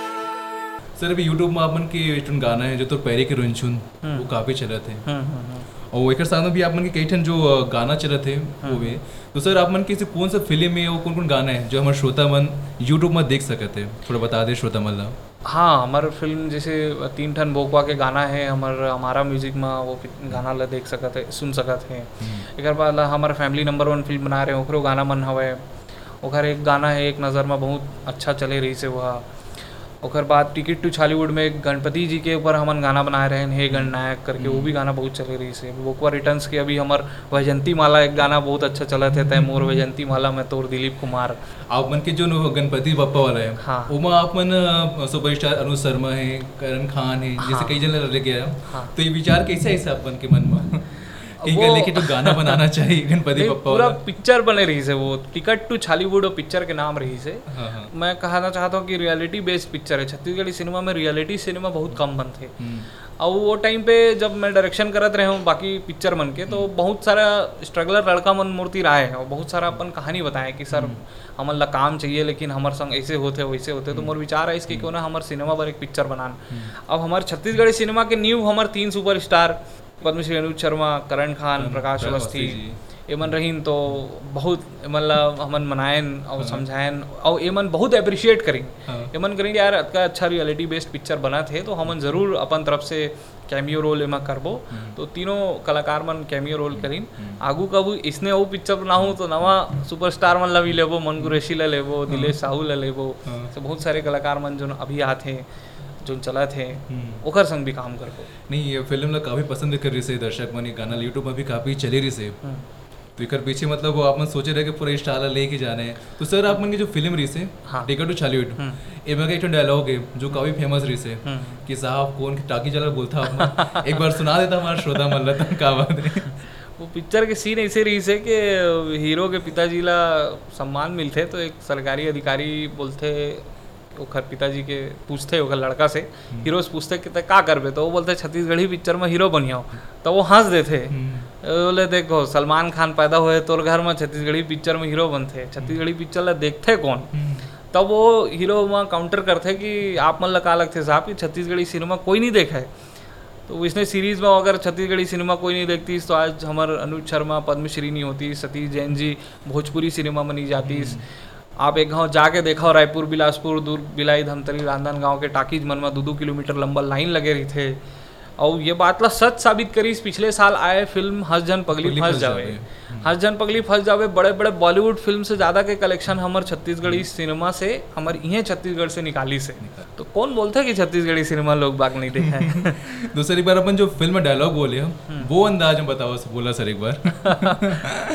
सर अभी यूट्यूब में आपन के एक गाना है जो तो पैरे के रुंचुन वो काफी चला थे, और एक साथ में भी आपन के कई ठन जो गाना चला थे वो भी। तो सर आपन के कौन सा फिल्म है और कौन कौन गाना है जो हमारे श्रोता मन यूट्यूब में देख सकते हैं, थोड़ा बता दे श्रोता मन ला। हाँ, हमारे फिल्म जैसे तीन ठन भोकवा के गाना है, हमार हमारा म्यूजिक में वो गाना ला देख सकते सुन सकते हैं। एक बाद हमारा फैमिली नंबर वन फिल्म बना रहे हैं, ओकरो गाना मन हवे। ओकर एक गाना है एक नज़र में बहुत अच्छा चले रही से वह। ओकर बाद टिकट टू छॉलीवुड में गणपति जी के ऊपर हमन गाना बनाए रहे हैं, हे गणनायक करके, वो भी गाना बहुत चले रही से। भोकवा रिटर्न्स के अभी हमार वैजंती माला एक गाना बहुत अच्छा चला थे, तय मोर वैजंती माला में तोर दिलीप कुमार। आप मन के जो गणपति बप्पा वाला है, हाँ, वो आप मन सुपरस्टार अनुज शर्मा है, करण खान है, जैसे कई जन लगे गया। हाँ, तो ये विचार कैसा है आप मन के मन में लेकिन तो गाना बनाना चाहिए गणपति बप्पा पूरा पिक्चर बने रही से, वो टिकट टू छॉलीवुड और पिक्चर के नाम रही से। हाँ हाँ। मैं कहना चाहता हूँ कि रियलिटी बेस्ड पिक्चर है। छत्तीसगढ़ी सिनेमा में रियलिटी सिनेमा बहुत कम बनते, और वो टाइम पे जब मैं डायरेक्शन करत रहे हूँ बाकी पिक्चर मन के, तो बहुत सारा स्ट्रगलर लड़का मन मूर्ति राय है, और बहुत सारा अपन कहानी बताएं कि सर हमन ला काम चाहिए लेकिन हमारे संग ऐसे होते वैसे होते। तो मोर विचार है इसके क्यों ना हमारे सिनेमा पर एक पिक्चर बनान। अब हमारे छत्तीसगढ़ी सिनेमा के न्यू हमारे तीन सुपर स्टार पद्मश्री अनुज शर्मा, करण खान, प्रकाश अवस्थी, एमन रहीन तो बहुत मतलब हमन मनाएन और समझाएन और एमन बहुत अप्रिशिएट करें। एमन करें यार अतका अच्छा रियलिटी बेस्ड पिक्चर बना थे, तो हमन जरूर अपन तरफ से कैमियो रोल एमा करबो। तो तीनों कलाकार मन कैमियो रोल करीन। आगू कबू इसने वो पिक्चर बनाऊँ तो नवा सुपरस्टार मन ला भी लेबो, मन कुरैशी ला लेबो, दिलेश साहू ला लेबो, तो बहुत सारे कलाकार मन जो अभी आते हैं जो चला थे ओकर संग भी काम करबो। नहीं ये फिल्म ला काफी पसंद कर रही से दर्शक मन, गाना यूट्यूब में भी काफी चले रही से। तो एक पीछे मतलब वो आप मन सोचे रहे कि पूरा स्टार लेके जाना है। तो सर आप मन की जो फिल्म रही से टिकट टू छॉलीवुड, एम का एक डायलॉग है जो काफी फेमस रही से कि साहब कौन टाकी चला बोलता आप एक बार सुना देता हमारा श्रोता मन ला का बात है। वो पिक्चर के सीन ऐसे रही से कि हीरो के पिताजी ला सम्मान मिलते, तो एक सरकारी अधिकारी बोलते ओखर पिताजी के पूछते ओखर लड़का से, हीरो से पूछते कि का करबे, तो वो बोलते छत्तीसगढ़ी पिक्चर में हीरो बनियो। तो वो हंस देते, बोले देखो सलमान खान पैदा हुए तोर घर में छत्तीसगढ़ी पिक्चर में हीरो बनते, छत्तीसगढ़ी पिक्चर ला देखते कौन। तब वो हीरो वहाँ काउंटर करते कि आप मन ला का लगते साहब कि छत्तीसगढ़ी सिनेमा कोई नहीं देखा है। तो इसने सीरीज़ में अगर छत्तीसगढ़ी सिनेमा कोई नहीं देखती तो आज हमारे अनुज शर्मा पद्मश्री नहीं होती, सतीश जैन जी भोजपुरी सिनेमा में नहीं जाती, आप एक गांव जाके देखो, रायपुर, बिलासपुर, दूर बिलाई, धमतरी, रांधन गांव के टाकीज मन में दो दो किलोमीटर लंबा लाइन लगे रही थे। और ये बात ला सच साबित करी पिछले साल आए फिल्म हंस जन पगली फंस जावे। हंस जन पगली फंस जावे बड़े बड़े बॉलीवुड फिल्म से ज़्यादा के कलेक्शन हमारे छत्तीसगढ़ी सिनेमा से, हमारे इहे छत्तीसगढ़ से निकाली से। तो कौन बोलते कि छत्तीसगढ़ी सिनेमा लोग बाग नहीं देखा है। दूसरी बार अपन जो फिल्म में डायलॉग बोले हम वो अंदाज में बताओ, बोला सर एक बार।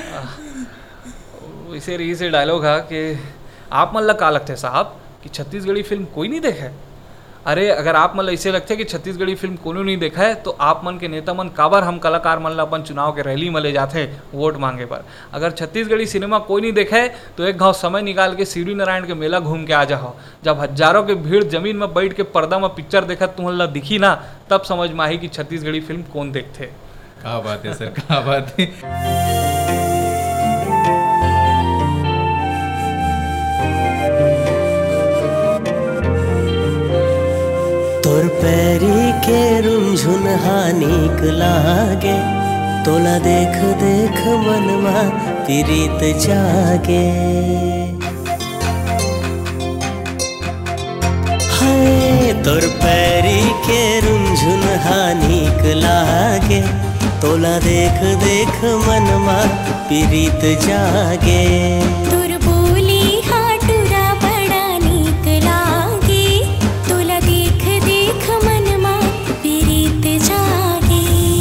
इसे रही से डायलॉग है कि आप मन ला का लगते साहब कि छत्तीसगढ़ी फिल्म कोई नहीं देखा है। अरे अगर आप मन ऐसे लगते है कि छत्तीसगढ़ी फिल्म कोनो नहीं देखा है तो आप मन के नेता मन काबर हम कलाकार मन ला अपन चुनाव के रैली में ले जाते हैं वोट मांगे पर। अगर छत्तीसगढ़ी सिनेमा कोई नहीं देखा है तो एक घाव समय निकाल के सीढ़ी नारायण के मेला घूम के आ जाओ। जब हजारों के भीड़ जमीन में बैठ के पर्दा में पिक्चर देखा तुम्हारे ला दिखी ना, तब समझ में आई कि छत्तीसगढ़ी फिल्म कौन देखते। क्या बात है सर, क्या बात है। तोर पैरी के रुंझुन हानिक लागे, तोला देख देख मनमा पीरित जागे। हाय तोर पैरी के रुंझुन हानिक लागे, तोला देख देख मनमा पीरित जागे। तोर बोली हाटुरा बड़ा नीक लागे, तोला देख देख मनमा पीरित जागे।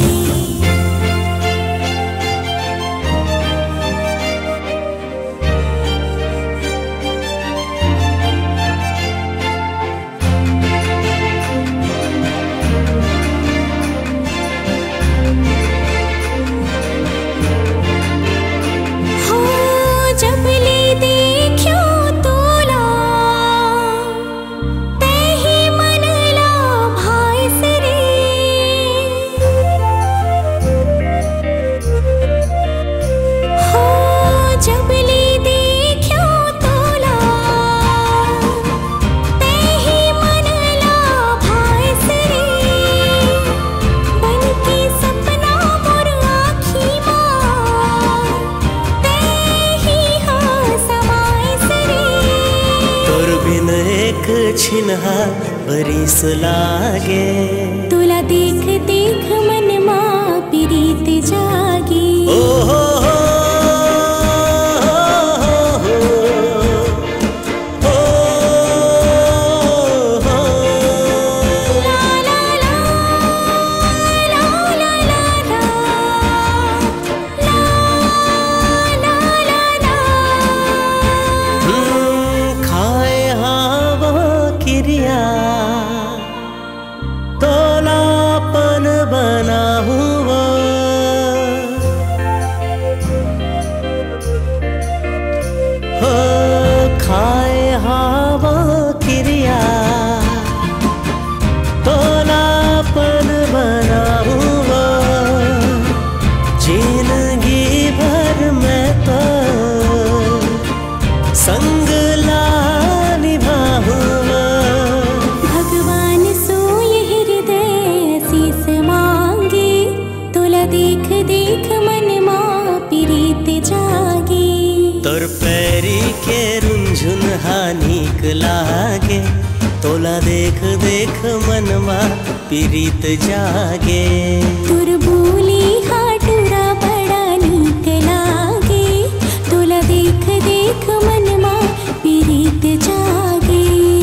हो जब ले देखियो तोला, तेहि मन ला भाई सरे। हो जब ले देखियो तोला, तेहि मन ला भाई सरे। बन के सपना मोर आँखी माँ, तेहि हाँ समाए सरे। तोर बिन एक छिन्हा बरिस लागे, तोला देख देख मनमा पीरित जागी। ओ हो हो हो हो हो। ला ला ला ला ला ला ला ला ला ला। हम्म, खाए हवा क्रिया, तोलापन बना हुआ। हो खाए हवा क्रिया, तोलापन बना हुआ। जिंदगी भर में तो संग ला निभाऊंगा। भगवान सोए हृदय शीस मांगे, तोला देख देख मनमा पीरित जागे। तोर पैरी के रुंझुन हानिक लागे, तोला देख देख मनमा पीरित जागे। तोर बोली हाटुरा बड़ा नीक लागे, तोला देख देख मनमा पीरित जागे।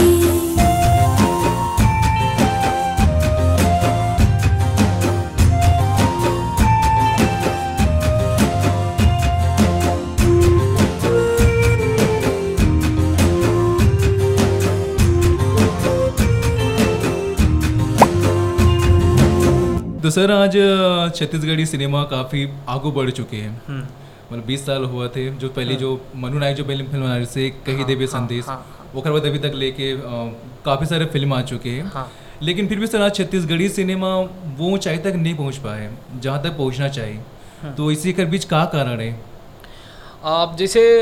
तो सर आज छत्तीसगढ़ी सिनेमा काफ़ी आगू बढ़ चुके हैं। मतलब बीस साल हुआ थे जो पहले जो मनु नायक जो पहले फिल्म बना से कही देवे संदेश, वो बाद अभी तक लेके काफ़ी सारे फिल्म आ चुके हैं। लेकिन फिर भी सर आज छत्तीसगढ़ी सिनेमा वो ऊंचाई तक नहीं पहुंच पाए जहां तक पहुंचना चाहिए। तो इसी के बीच क्या कारण है? अब जैसे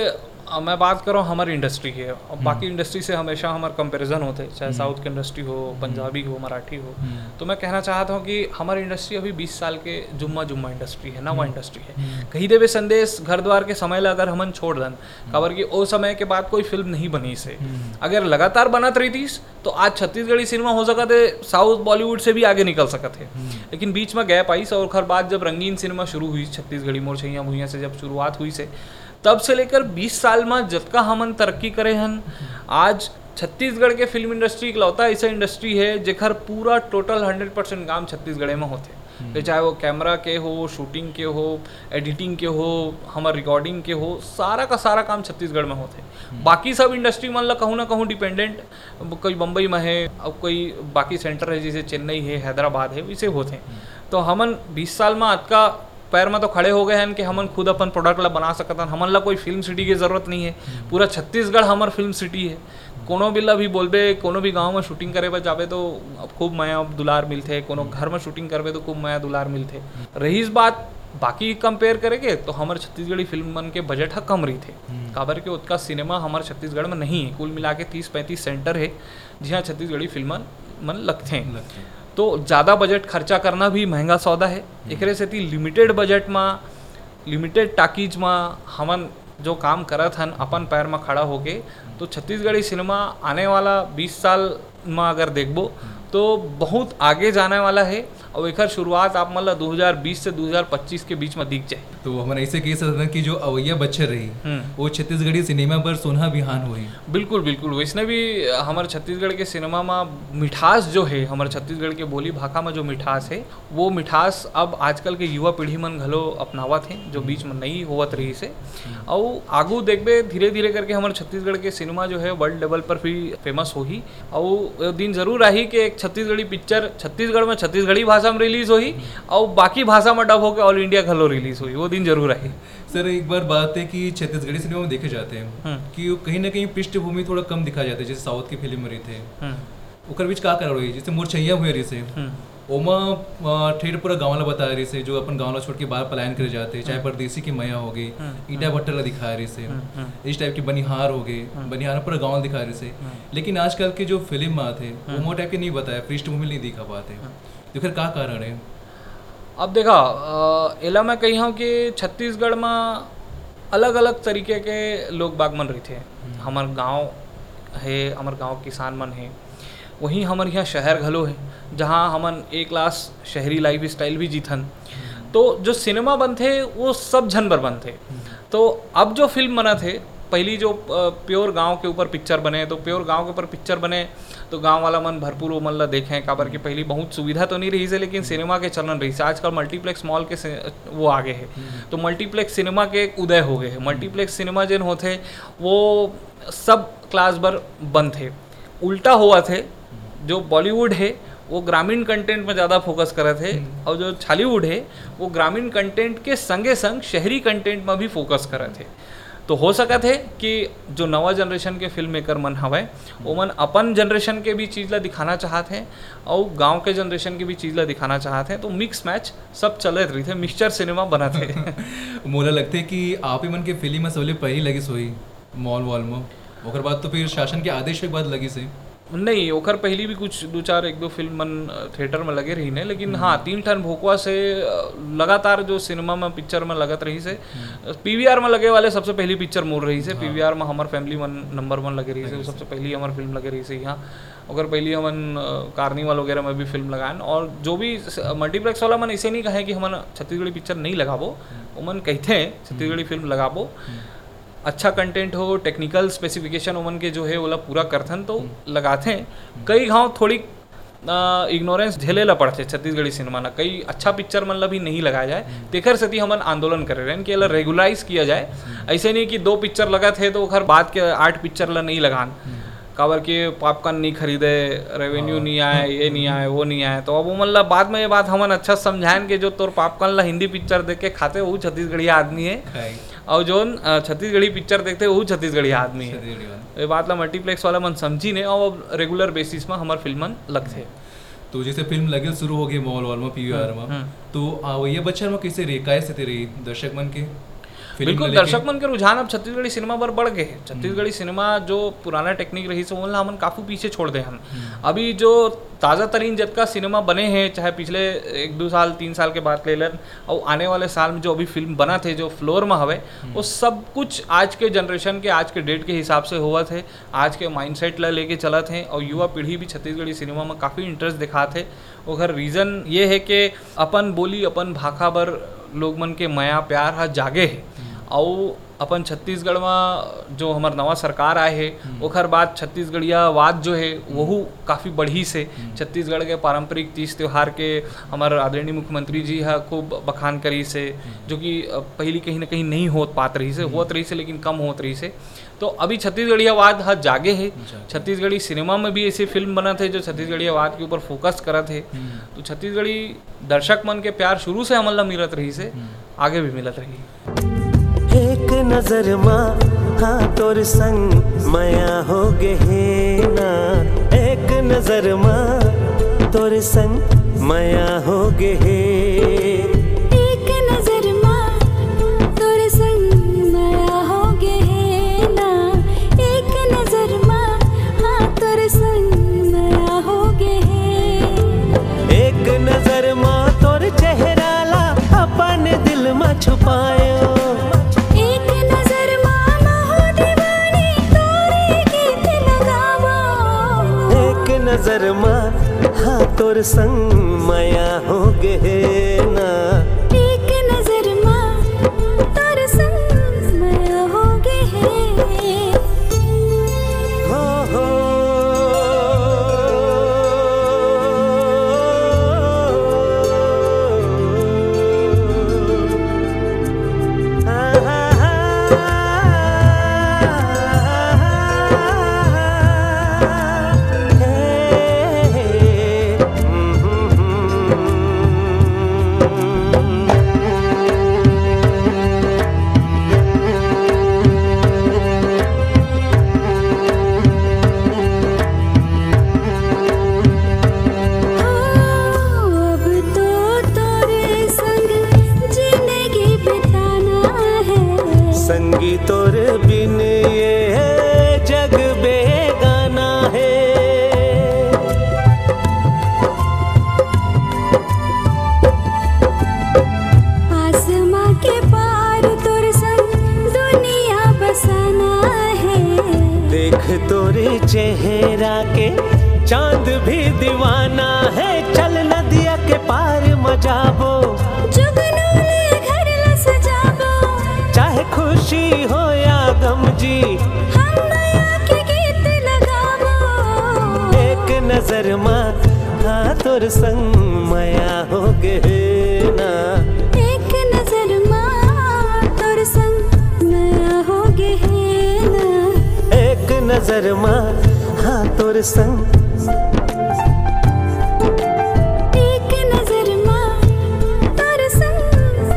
अब मैं बात कर रहा हूँ हमारी इंडस्ट्री की, और बाकी इंडस्ट्री से हमेशा हमारे कंपैरिजन होते हैं, चाहे साउथ की इंडस्ट्री हो, पंजाबी हो, मराठी हो। तो मैं कहना चाहता हूँ कि हमारी इंडस्ट्री अभी बीस साल के जुम्मा जुम्मा इंडस्ट्री है, नवा इंडस्ट्री है। कहीं देवे संदेश घर द्वार के समय ला अगर हमन छोड़ दन खबर कि ओ समय के बाद कोई फिल्म नहीं बनी से, अगर लगातार बनत रही थी तो आज छत्तीसगढ़ी सिनेमा हो सका थे साउथ बॉलीवुड से भी आगे निकल सकते थे। लेकिन बीच में गैप आई और खर बाद जब रंगीन सिनेमा शुरू हुई, छत्तीसगढ़ी मोर छैया भुइयाँ से जब शुरुआत हुई से, तब से लेकर बीस साल में जतका हमन तरक्की करे हन, आज छत्तीसगढ़ के फिल्म इंडस्ट्री इकलौता ऐसा इंडस्ट्री है जेकर पूरा टोटल हंड्रेड परसेंट काम छत्तीसगढ़ में होते, तो चाहे वो कैमरा के हो, शूटिंग के हो, एडिटिंग के हो, हमार रिकॉर्डिंग के हो, सारा का सारा काम छत्तीसगढ़ में होते। बाकी सब इंडस्ट्री मान ला कहूँ ना कहूँ डिपेंडेंट, कोई बम्बई में है, अब कोई बाकी सेंटर है जैसे चेन्नई है, हैदराबाद है, वैसे होते हैं। तो हमन बीस साल में आज का पैर में तो खड़े हो गए हैं कि हमन खुद अपन प्रोडक्ट ला बना सकते हैं। हमन ला कोई फिल्म सिटी की जरूरत नहीं है, पूरा छत्तीसगढ़ हमार फिल्म सिटी है। कोनो भी ला भी बोलबे, कोनो भी गांव में शूटिंग करे पर जाबे तो खूब माया दुलार मिलते, कोनो घर में शूटिंग करबे तो खूब माया दुलार मिलते। रही इस बात बाकी कंपेयर करेंगे तो हमारे छत्तीसगढ़ी फिल्म मन के बजट हा कम रही थे, काबर के उतना सिनेमा हमारे छत्तीसगढ़ में नहीं है। कुल मिला के तीस पैंतीस सेंटर है जहाँ छत्तीसगढ़ी फिल्म मन लगते हैं, तो ज़्यादा बजट खर्चा करना भी महंगा सौदा है। एकरे से लिमिटेड बजट में, लिमिटेड टाकीज में हमन जो काम करत हन अपन पैर में खड़ा होके, तो छत्तीसगढ़ी सिनेमा आने वाला बीस साल में अगर देखबो तो बहुत आगे जाने वाला है। और एक शुरुआत आप मतलब दो हज़ार बीस से दो हज़ार पच्चीस के बीच में दिख जाए। तो हमारा ऐसे कह सकते हैं कि जो अवैया बच्चर रही वो छत्तीसगढ़ी सिनेमा पर सोना बिहान हुई। बिल्कुल बिल्कुल, वैसने भी हमारे छत्तीसगढ़ के सिनेमा में मिठास जो है, हमारे छत्तीसगढ़ के बोली भाषा में जो मिठास है, वो मिठास अब आजकल के युवा पीढ़ी मन घलो अपनावत हैं, जो बीच में नहीं होवत रही से। और आगू देखबे धीरे धीरे करके हमारे छत्तीसगढ़ के सिनेमा जो है वर्ल्ड लेवल पर भी फेमस होगी। और दिन जरूर रही कि एक छत्तीसगढ़ी पिक्चर छत्तीसगढ़ में छत्तीसगढ़ी भाषा में रिलीज हुई और बाकी भाषा में डब होकर ऑल इंडिया घलो रिलीज हुई, वो दिन जरूर है। सर एक बार बात है कि छत्तीसगढ़ी सिनेमा में देखे जाते हैं कि कहीं ना कहीं पृष्ठभूमि थोड़ा कम दिखा जाता है, जैसे साउथ की फिल्म में रही थे ओकर बीच का कर रही, जैसे मोर छैया हुए रही से ओमा ठेठ पूरा गाँव ला बता रही से, जो अपन गाँव ला छोड़ के बाहर पलायन करे जाते, चाहे परदेसी की मैया हो गई, ईटा भट्टर ला दिखा रही से, इस टाइप की बनिहार हो गई, बनिहार पूरा गाँव दिखा रही से। लेकिन आजकल के जो फिल्म आते वो टाइप के नहीं बताया, पृष्ठभूमि नहीं दिखा पाते, तो फिर क्या कारण है? अब देखा एला मैं कही हूँ कि छत्तीसगढ़ में अलग अलग तरीके के लोग बाग मन रही थे। हमार गांव है, हमार गांव किसान मन है, वहीं हमारे यहाँ शहर घलो है जहाँ हमन एक क्लास शहरी लाइफ स्टाइल भी जीथन। तो जो सिनेमा बन थे वो सब झन बर बन थे। तो अब जो फिल्म बना थे, पहली जो प्योर गांव के ऊपर पिक्चर बने, तो प्योर गांव के ऊपर पिक्चर बने तो गांव वाला मन भरपूर वो मन ला देखें, काबर की पहली बहुत सुविधा तो नहीं रही से, लेकिन सिनेमा के चलन रही से। आजकल मल्टीप्लेक्स मॉल के वो आगे है, तो मल्टीप्लेक्स सिनेमा के एक उदय हो गए हैं। मल्टीप्लेक्स सिनेमा जिन होते वो सब क्लास बर बंद थे। उल्टा हुआ थे, जो बॉलीवुड है वो ग्रामीण कंटेंट में ज़्यादा फोकस करे थे, और जो छालीवुड है वो ग्रामीण कंटेंट के संगे संग शहरी कंटेंट में भी फोकस करे थे। तो हो सका थे कि जो नवा जनरेशन के फिल्म मेकर मन हवे वो मन अपन जनरेशन के भी चीज़ ला दिखाना चाहते हैं और गांव के जनरेशन की भी चीज़ ला दिखाना चाहते हैं, तो मिक्स मैच सब चलत रही थे, मिक्सचर सिनेमा बना थे। मोला लगते कि आप ही मन के फिल्म में सबले पहली लगी सोई मॉल वॉल में, ओकर बाद तो फिर शासन के आदेश के बाद लगी से नहीं, ओकर पहली भी कुछ दो चार एक दो फिल्म मन थिएटर में लगे रही ने, लेकिन हाँ तीन ठन भोकवा से लगातार जो सिनेमा में पिक्चर में लगत रही से। पीवीआर में लगे वाले सबसे पहली पिक्चर मोर रही से, पीवीआर में हमार फैमिली मन नंबर वन लगे रही से, सबसे पहली हमार फिल्म लगे रही से यहाँ। अगर पहली हमन कार्निवल वगैरह में भी फिल्म लगाएं, और जो भी मल्टीप्लेक्स वाला मन ऐसे नहीं कहे कि हमन छत्तीसगढ़ी पिक्चर नहीं लगाबो, वो मन कहते हैं छत्तीसगढ़ी फिल्म लगाबो, अच्छा कंटेंट हो, टेक्निकल स्पेसिफिकेशन ओमन के जो है वो पूरा करथन तो लगाते हैं। कई गाँव थोड़ी इग्नोरेंस झेले ला पड़ते छत्तीसगढ़ी सिनेमा ना, कई अच्छा पिक्चर मन ला भी नहीं लगाया जाए, तेखर सेती हमन आंदोलन करे रहे कि रेगुलाइज किया जाए। ऐसे नहीं कि दो पिक्चर लगा थे तो हर बाद के आठ पिक्चर ला नहीं लगान, काबर के पॉपकॉर्न नहीं खरीदे, रेवेन्यू नहीं आए, ये नहीं आए, वो नहीं आए। तो अब वो मतलब बाद में ये बात हमन अच्छा समझाएं कि जो तोर पॉपकॉर्न ला हिंदी पिक्चर देख के खाते वो छत्तीसगढ़ी आदमी है, और जो छत्तीसगढ़ी पिक्चर देखते वो छत्तीसगढ़ी आदमी है। ये बात ला मल्टीप्लेक्स वाला मन समझी ने, और रेगुलर बेसिस में हमार फिल्म लगते। तो जैसे फिल्म लगे शुरू हो गई मॉल वॉल में, पीवीआर में, तो ये बच्चर में कैसे रही, काय से रही दर्शक मन के बिल्कुल दर्शक मन के रुझान अब छत्तीसगढ़ी सिनेमा पर बढ़ गए हैं। छत्तीसगढ़ी सिनेमा जो पुराना टेक्निक रही से वो हमन काफ़ी पीछे छोड़ दे हम। अभी जो ताज़ा तरीन जतका सिनेमा बने हैं, चाहे पिछले एक दो साल तीन साल के बाद ले लें और आने वाले साल में जो अभी फिल्म बना थे जो फ्लोर में हवे, वो सब कुछ आज के जनरेशन के आज के डेट के हिसाब से हुआ थे, आज के माइंडसेट ला लेके चला थे। और युवा पीढ़ी भी छत्तीसगढ़ी सिनेमा में काफ़ी इंटरेस्ट दिखा थे। ओकर रीज़न ये है कि अपन बोली अपन भाषा बर लोग मन के माया प्यार हा जागे है। और अपन छत्तीसगढ़ में जो हमार नवा सरकार आए है ओकर बाद छत्तीसगढ़ियावाद जो है वहू काफ़ी बढ़ी से छत्तीसगढ़ के पारंपरिक तीज त्यौहार के हमारे आदरणीय मुख्यमंत्री जी हा खूब बखान करी से, जो कि पहली कहीं ना कहीं नहीं होत पात रही से, होत रही से लेकिन कम होत रही से। तो अभी छत्तीसगढ़ियावाद हा जागे है। छत्तीसगढ़ी सिनेमा में भी ऐसे फिल्म बना थे जो छत्तीसगढ़ियावाद के ऊपर फोकस करा थे। तो छत्तीसगढ़ी दर्शक मन के प्यार शुरू से हमन ला मिलत रही से, आगे भी मिलत रही। एक नजर माँ हाँ तोर संग माया हो गे है ना, एक नजर माँ तोर संग माया हो गे है, एक नजर माँ तोर संग माया हो गे है ना, एक नजर माँ हाँ तोर संग माया हो गे है, एक नजर माँ तोर चेहरा ला अपन दिल में छुपायो, नजर माँ हाँ तोर संग माया हो गे ना, एक नजर माँ तोर संग माया हो गे हो हो संगी तोर बिन ये जग बेगाना है, आसमां के पार तोर संग दुनिया बसाना है, देख तोरे चेहरा के चांद भी दीवाना है, चल नदिया के पार मजाबो जुगनू ले घर ला सजाबो, चाहे खुशी हो या गम जी हम माया के गीत लगाबो, एक नजर माँ हाँ तोर संग माया हो गे ना, एक नजर माँ तोर संग माया हो गे ना, एक नजर माँ हाँ तोर संग एक नजर माँ तोर संग।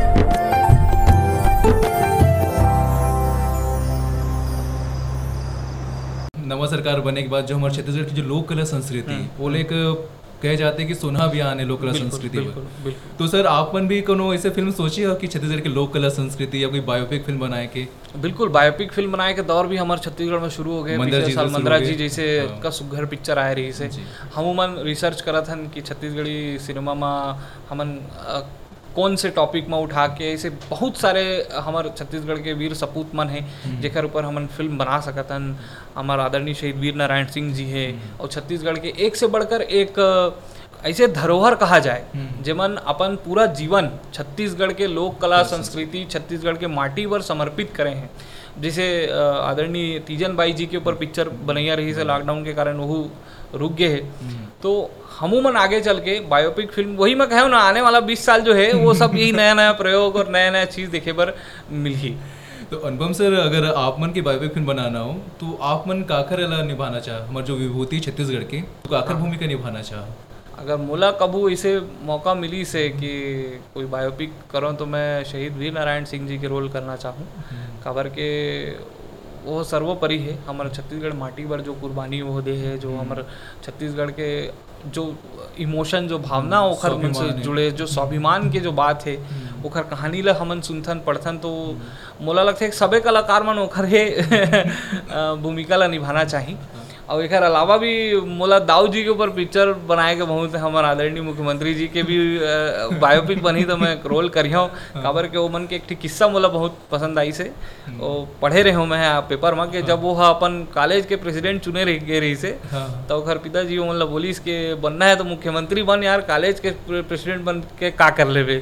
नवा सरकार बनने के बाद जो हमारे छत्तीसगढ़ की जो लोक कला संस्कृति वो एक कहे जाते हैं कि सोना अभियान है लोक कला संस्कृति पर। तो सर आपन भी कोनो ऐसे फिल्म सोची हो कि छत्तीसगढ़ की लोक कला संस्कृति या कोई बायोपिक फिल्म बनाए के? बिल्कुल, बायोपिक फिल्म बनाए के दौर भी हमारे छत्तीसगढ़ में शुरू हो गए। पिछले साल मंदरा जी जैसे का सुघर पिक्चर आए रही से हमन रिसर्च करत हन कि छत्तीसगढ़ी सिनेमा में हमन कौन से टॉपिक में उठा के ऐसे बहुत सारे हमारे छत्तीसगढ़ के वीर सपूत मन हैं जेकर ऊपर हमन फिल्म बना सकतन। हमारे आदरणीय शहीद वीर नारायण सिंह जी है और छत्तीसगढ़ के एक से बढ़कर एक ऐसे धरोहर कहा जाए जेमन अपन पूरा जीवन छत्तीसगढ़ के लोक कला संस्कृति छत्तीसगढ़ के माटी पर समर्पित करे हैं। जैसे आदरणीय तीजन बाई जी के ऊपर पिक्चर बनैया रही से लॉकडाउन के कारण वो रुक गए है। तो हमूमन आगे चल के बायोपिक फिल्म वही मैं कहूँ ना, आने वाला बीस साल जो है वो सब यही नया नया प्रयोग और नया नया चीज़ देखे पर मिली। तो अनुपम सर, अगर आप मन की बायोपिक फिल्म बनाना हो तो आप मन काखर निभाना चाह, हमारे जो विभूति छत्तीसगढ़ के तो काखर भूमिका निभाना चाह? अगर मोला कबू इसे मौका मिली से कि कोई बायोपिक करूँ तो मैं शहीद वीर नारायण सिंह जी के रोल करना चाहूँ। खबर के वो सर्वोपरि है। हमारे छत्तीसगढ़ माटी पर जो कुर्बानी वो दे है, जो हमारे छत्तीसगढ़ के जो इमोशन, जो भावना ओखर मन से जुड़े, जो स्वाभिमान के जो बात है ओखर कहानी ला हमन सुनथन पढ़थन तो मोला लगता है कि सबे कलाकार मन ओखर हे भूमिका ला निभाना चाहिए। और एक अलावा भी मोला दाऊ जी के ऊपर पिक्चर बनाए के बहुत हमारे आदरणीय मुख्यमंत्री जी के भी बायोपिक बनी तो मैं रोल करियो काबर के वो मन के एक ठी किस्सा मोला बहुत पसंद आई से। वो पढ़े रहे हूँ मैं पेपर में कि जब वो अपन कॉलेज के प्रेसिडेंट चुने रह गए रही से तो घर पिताजी वो मतलब बोलिस के बनना है तो मुख्यमंत्री बन यार, कॉलेज के प्रेसिडेंट बन के का कर लेवे।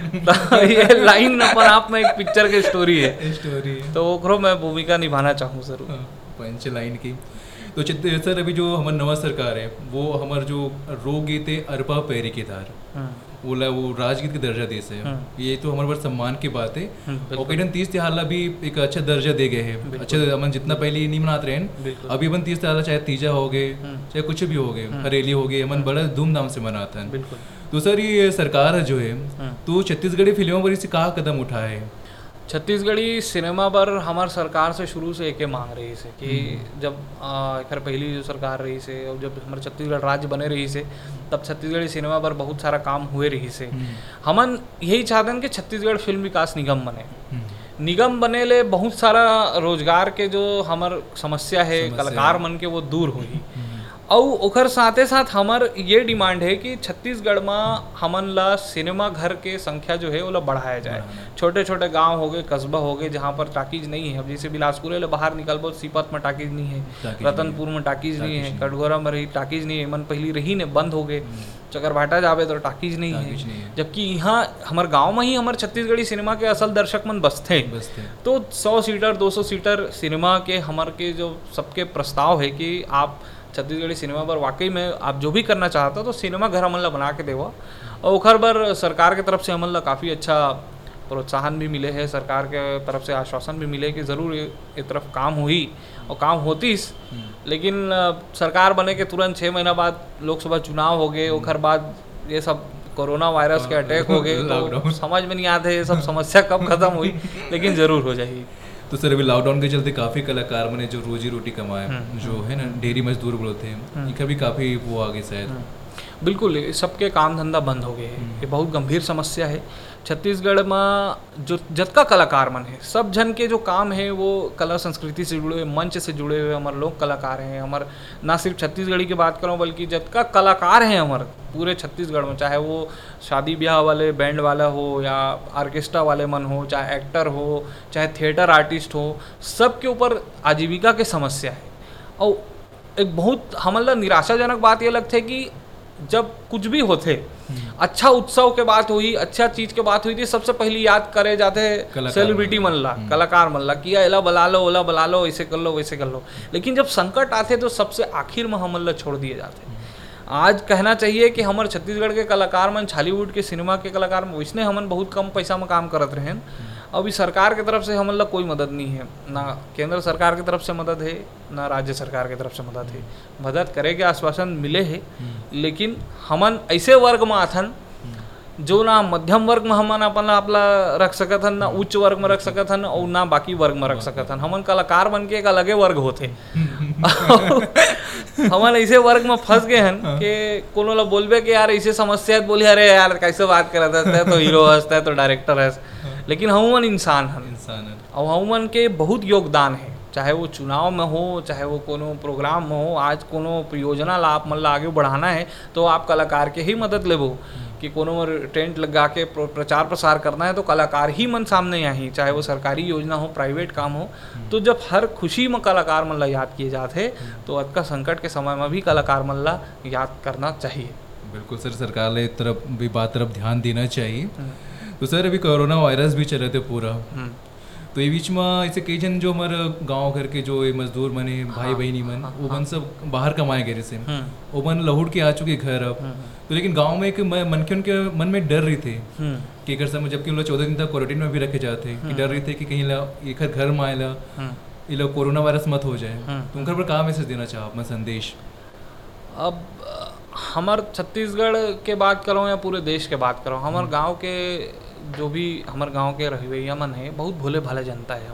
तो ये लाइन अपन आप में एक पिक्चर की स्टोरी है स्टोरी तो वो मैं भूमिका निभाना चाहूँ जरूर पंच लाइन की। तो सर अभी जो हमारी नवा सरकार है वो हमारे जो रोग गीत है अरपा पैरी के धार बोला वो राजगीत का दर्जा दे से ये तो हमारे पास सम्मान की बात है। और कहीं तीस त्योहार ला भी एक अच्छा दर्जा दे गए हैं। अच्छा अपन जितना पहले नहीं मनाते रहे अभी अपन तीस त्योहार चाहे तीजा हो गए चाहे कुछ भी हो गए हरेली हो गए अपन बड़ा धूमधाम से मनाते हैं। तो सर ये सरकार जो है तो छत्तीसगढ़ी फिल्मों पर इसे कहा कदम उठाया है? छत्तीसगढ़ी सिनेमा पर हमार सरकार से शुरू से एके मांग रही से कि जब एक पहली जो सरकार रही से और जब हमारे छत्तीसगढ़ राज्य बने रही से तब छत्तीसगढ़ी सिनेमा पर बहुत सारा काम हुए रही से। हमन यही चाहते हैं कि छत्तीसगढ़ फिल्म विकास निगम बने। निगम बने ले बहुत सारा रोजगार के जो हमार समस्या है कलाकार मन के वो दूर हुई। और ओकर साथे साथ हमार ये डिमांड है कि छत्तीसगढ़ में हमन ला सिनेमा घर के संख्या जो है वो ला बढ़ाया जाए। छोटे छोटे गांव हो गए, कस्बा हो गए जहाँ पर टाकीज नहीं है। अब जैसे बिलासपुर ले बाहर निकलबो सीपत में टाकीज नहीं है, रतनपुर में टाकीज नहीं है, कटघोरा में रही टाकीज नहीं है, मन पहली रही ने बंद हो गए। चकरभाटा जावे तो टाकीज नहीं है, जबकि यहाँ हमारे गांव में ही हमारे छत्तीसगढ़ी सिनेमा के असल दर्शक मन बसते हैं। तो सौ सीटर दो सौ सीटर सिनेमा के हमारे के जो सबके प्रस्ताव है कि आप छत्तीसगढ़ी सिनेमा पर वाकई में आप जो भी करना चाहते हो तो सिनेमा घर हमन ला बना के देवा। और ओखर बर सरकार के तरफ से हमन ला काफ़ी अच्छा प्रोत्साहन भी मिले है, सरकार के तरफ से आश्वासन भी मिले कि ज़रूर ये तरफ काम हुई और काम होतीस। लेकिन सरकार बने के तुरंत छः महीना बाद लोकसभा चुनाव हो गए, ओखर बाद ये सब कोरोना वायरस के अटैक हो गए तो समझ में नहीं आते ये सब समस्या कब खत्म हुई, लेकिन ज़रूर हो जाएगी। तो सर अभी लॉकडाउन के चलते काफ़ी कलाकार मैंने जो रोजी रोटी कमाए जो है ना डेयरी मजदूर बोलते हैं इनका भी काफ़ी वो आ गए शायद। बिल्कुल सबके काम धंधा बंद हो गए हैं, ये बहुत गंभीर समस्या है। छत्तीसगढ़ में जो जतका कलाकार मन है सब जन के जो काम है वो कला संस्कृति से जुड़े हुए, मंच से जुड़े हुए हमारे लोग कलाकार हैं। हमारे ना सिर्फ छत्तीसगढ़ी की बात करूँ बल्कि जतका कलाकार हैं हमारे पूरे छत्तीसगढ़ में, चाहे वो शादी ब्याह वाले बैंड वाला हो या आर्केस्ट्रा वाले मन हो, चाहे एक्टर हो, चाहे थिएटर आर्टिस्ट हो, सबके ऊपर आजीविका की समस्या है। और एक बहुत हमारा निराशाजनक बात ये लगता है कि जब कुछ भी होते अच्छा उत्सव के बात हुई, अच्छा चीज के बात हुई थी, सबसे पहली याद करे जाते सेलिब्रिटी मन ला, कलाकार मन ला कि एला बला लो ओला बला लो, ऐसे कर लो वैसे कर लो। लेकिन जब संकट आते तो सबसे आखिर में हमन ला छोड़ दिए जाते। आज कहना चाहिए कि हमारे छत्तीसगढ़ के कलाकार मन छालीवुड के सिनेमा के कलाकार मन वैसने हमन बहुत कम पैसा में काम करत रहे। अभी सरकार की तरफ से हमन ला कोई मदद नहीं है, ना केंद्र सरकार की तरफ से मदद है ना राज्य सरकार की तरफ से मदद है। मदद करे के आश्वासन मिले है, लेकिन हमन ऐसे वर्ग में आथन जो ना मध्यम वर्ग में हमन अपन अपना रख सकत हन, ना उच्च वर्ग में रख सकत हन और ना बाकी वर्ग में रख सकत हन। हमन कलाकार बन के एक अलगे वर्ग होते हमन ऐसे वर्ग में फंस गए हन कि कोनो ला बोलबे कि यार ऐसे समस्या है, बोली अरे यार कैसे बात करता है, तो हीरो हंसता है तो डायरेक्टर है, लेकिन हमन इंसान हन इंसान है और हमन के बहुत योगदान है, चाहे वो चुनाव में हो, चाहे वो कोनो प्रोग्राम में हो। आज कोनो योजना ला आप मन ला आगे बढ़ाना है तो आप कलाकार के ही मदद लेबो कि कोनो टेंट लगा के प्रचार प्रसार करना है तो कलाकार ही मन सामने आई, चाहे वो सरकारी योजना हो प्राइवेट काम हो। तो जब हर खुशी में कलाकार मन ला याद किए जाते तो अतका संकट के समय में भी कलाकार मन ला याद करना चाहिए। बिल्कुल सर, सरकार ने तरफ भी बात तरफ ध्यान देना चाहिए। तो सर अभी कोरोना वायरस भी चल रहे थे पूरा, तो ये बीच में ऐसे कई जन जो हमारे गांव घर के जो मजदूर मने भाई बहनी मन वो मन सब बाहर कमाए गए से वो मन लहुट के आ चुके घर अब। तो लेकिन गांव में एक मन के उनके मन में डर रही थे कि अगर समय जबकि उन लोग चौदह दिन तक क्वारंटीन में भी रखे जाते कि डर रही थे कि कहीं एक घर में आएला ये लोग कोरोना वायरस मत हो जाए। तो उनके ऊपर कहाँ मैसेज देना चाहो अपना संदेश? अब हमारे छत्तीसगढ़ के बात करो या पूरे देश के बात करो, हमारे गांव के जो भी हमारे गांव के रहिवैया मन है बहुत भोले भाले जनता है। हमारे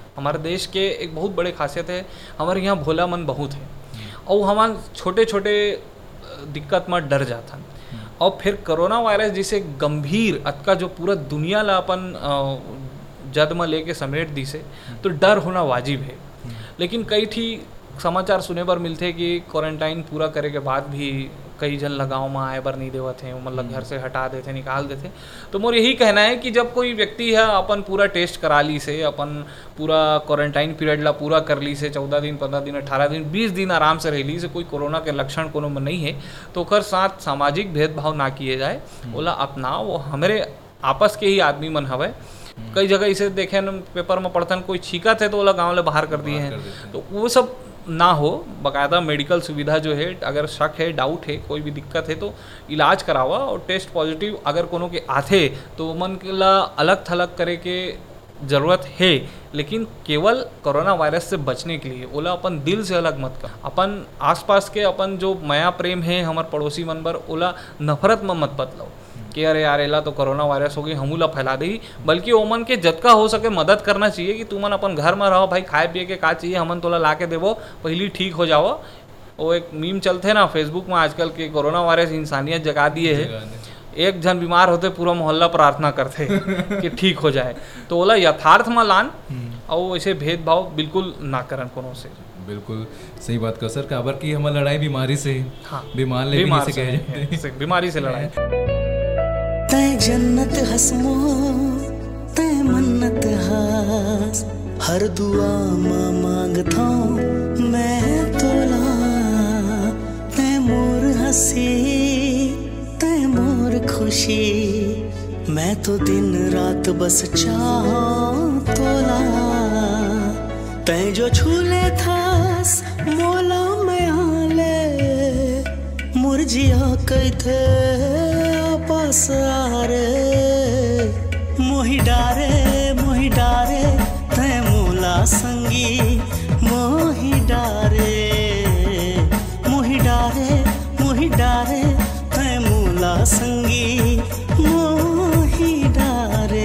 हमारे देश के एक बहुत बड़े खासियत है, हमारे यहाँ भोला मन बहुत है और हमारे छोटे छोटे दिक्कत में डर जाता। और फिर कोरोना वायरस जिसे गंभीर अतका जो पूरा दुनिया ला अपन जद में लेके समेट दी से, तो डर होना वाजिब है। लेकिन कई ठी समाचार सुने पर मिलते कि क्वारंटाइन पूरा करे के बाद भी कई जन लगाव में आए बर नहीं देवत हैं, मतलब घर से हटा देते, निकाल देते। तो मोर यही कहना है कि जब कोई व्यक्ति है अपन पूरा टेस्ट करा ली से, अपन पूरा क्वारंटाइन पीरियड ला पूरा कर ली से, चौदह दिन पंद्रह दिन अठारह दिन बीस दिन आराम से रह ली से, कोई कोरोना के लक्षण कोनो में नहीं है, तो ओकर साथ सामाजिक भेदभाव ना किए जाए, ओला अपनाओ। वो हमारे आपस के ही आदमी मन हवे। कई जगह इसे देखे न पेपर में पढ़तन कोई छीका थे तो ओला गाँव ले बाहर कर दिए हैं, तो वो सब ना हो। बाकायदा मेडिकल सुविधा जो है, अगर शक है, डाउट है, कोई भी दिक्कत है तो इलाज करावा, और टेस्ट पॉजिटिव अगर कोनो के आथे तो मन के ला अलग थलग करे के ज़रूरत है। लेकिन केवल कोरोना वायरस से बचने के लिए ओला अपन दिल से अलग मत कर। अपन आसपास के अपन जो माया प्रेम है हमारे पड़ोसी मन पर, ओला नफरत में मत बदलो कि अरे यार एला तो कोरोना वायरस हो गई, हमूला फैला दी। बल्कि ओमन के जतका हो सके मदद करना चाहिए कि तुमन अपन घर में रहो भाई, खाए पिए के का चाहिए हमन तोला ला के देवो, पहली ठीक हो जाओ। वो एक मीम चलते ना फेसबुक में आजकल के, कोरोना वायरस इंसानियत जगा दिए है, एक जन बीमार होते पूरा मोहल्ला प्रार्थना करते कि ठीक हो जाए। तो ओला यथार्थ में लान और ऐसे भेदभाव बिल्कुल ना करन कोनो से। बिल्कुल सही बात कर सर, काबर की हमारी लड़ाई बीमारी से, हाँ, बीमार ले बीमार से कहे जाते हैं, बीमारी से लड़ाई। तै जन्नत हसमो तै मन्नत हास, हर दुआ मां मांगता मैं तोला। तै मोर हंसी तै मोर खुशी, मैं तो दिन रात बस चाहूं तोला। तै जो छूले थास मोला मैं आले, मुरझिया कैथे पास आरे। मोहि डारे मोहि डारे तै मोला संगी, मोहि डारे मोहि डारे मोहि डारे तै मोला संगी, मोहि डारे।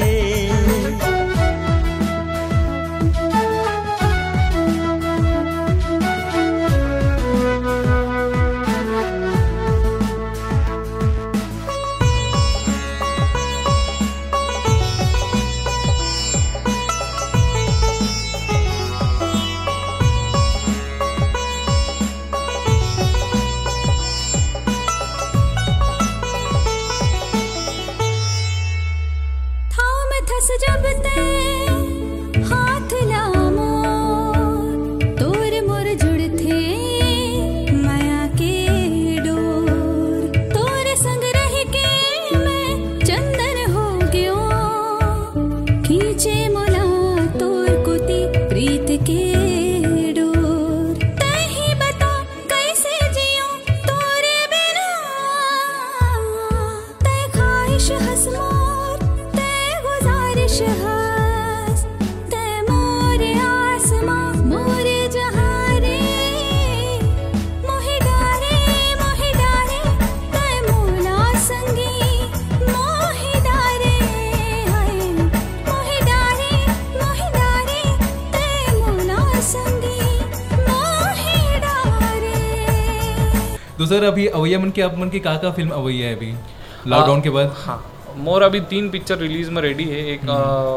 तो सर अभी अवैया मन की आप मन की का का फिल्म अवैया है अभी लॉकडाउन के बाद? हाँ, मोर अभी तीन पिक्चर रिलीज में रेडी है। एक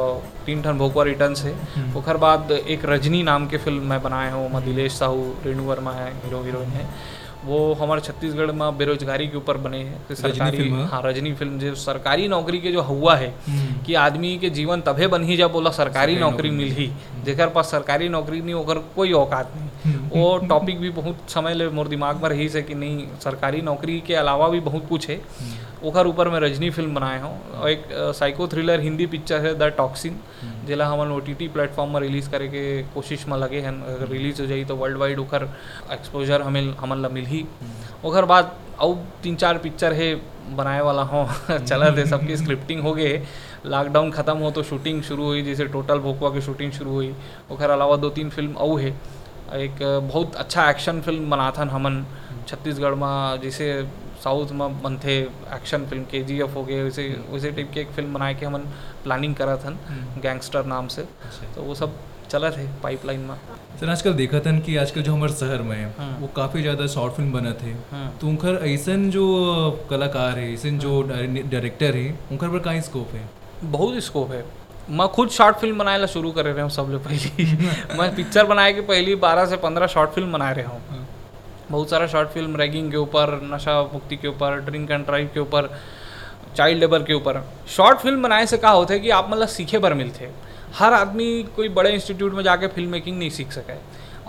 तीन ठन भोकवा रिटर्न्स है, ओकर बाद एक रजनी नाम के फिल्म मैं बनाया हूँ, मैं दिलेश साहू, रेणु वर्मा है हीरो हीरोइन है। वो हमारे छत्तीसगढ़ में बेरोजगारी के ऊपर बने हैं। सरकारी, हाँ रजनी फिल्म जो सरकारी नौकरी के जो हुआ है कि आदमी के जीवन तभे बन ही जब बोला सरकारी नौकरी मिल ही, जेकर पास सरकारी नौकरी नहीं ओकर कोई औकात नहीं। वो टॉपिक भी बहुत समय ले मोर दिमाग में रही से कि नहीं सरकारी नौकरी के अलावा भी बहुत कुछ है। ओकर ऊपर मैं रजनी फिल्म बनाए हूँ। और एक साइको थ्रिलर हिंदी पिक्चर है द टॉक्सिन, जिला हमन ओ टी टी प्लेटफॉर्म में रिलीज़ करे के कोशिश में लगे हैं। अगर रिलीज हो जाई तो वर्ल्ड वाइड ओकर एक्सपोजर हमें हमन ला मिलही। ओकर बाद और तीन चार पिक्चर है बनाए वाला हूँ चला दे, सबकी स्क्रिप्टिंग हो गए। लॉकडाउन ख़त्म हो तो शूटिंग शुरू हुई, जैसे टोटल भोकवा की शूटिंग शुरू हुई। ओकर अलावा दो तीन फिल्म और है। एक बहुत अच्छा एक्शन फिल्म बनाथन हमन छत्तीसगढ़ में, जैसे साउथ में बनते एक्शन फिल्म के जी एफ हो गए, वैसे वैसे टाइप के एक फिल्म बनाए के हमन प्लानिंग करा थन गैंगस्टर नाम से। तो वो सब चला थे पाइपलाइन में। सर आजकल देखा था कि आजकल जो हमारे शहर में है हाँ। वो काफ़ी ज़्यादा शॉर्ट फिल्म बना थे, हाँ। तो उनकर ऐसन जो कलाकार है, ऐसन जो डायरेक्टर है, उनकर पर कहाँ स्कोप है? बहुत स्कोप है। मैं खुद शॉर्ट फिल्म बनाए ला शुरू कर रहे हूँ सब लोग पहली मैं पिक्चर बनाए के पहली बारह से पंद्रह शॉर्ट फिल्म बना रहे हूँ। बहुत सारा शॉर्ट फिल्म रैगिंग के ऊपर, नशा मुक्ति के ऊपर, ड्रिंक एंड ड्राइव के ऊपर, चाइल्ड लेबर के ऊपर। शॉर्ट फिल्म बनाए से क्या होता है कि आप मतलब सीखे बर मिलते। हर आदमी कोई बड़े इंस्टीट्यूट में जाके फिल्म मेकिंग नहीं सीख सके।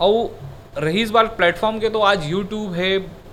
और रही इस बार प्लेटफॉर्म के, तो आज यूट्यूब है,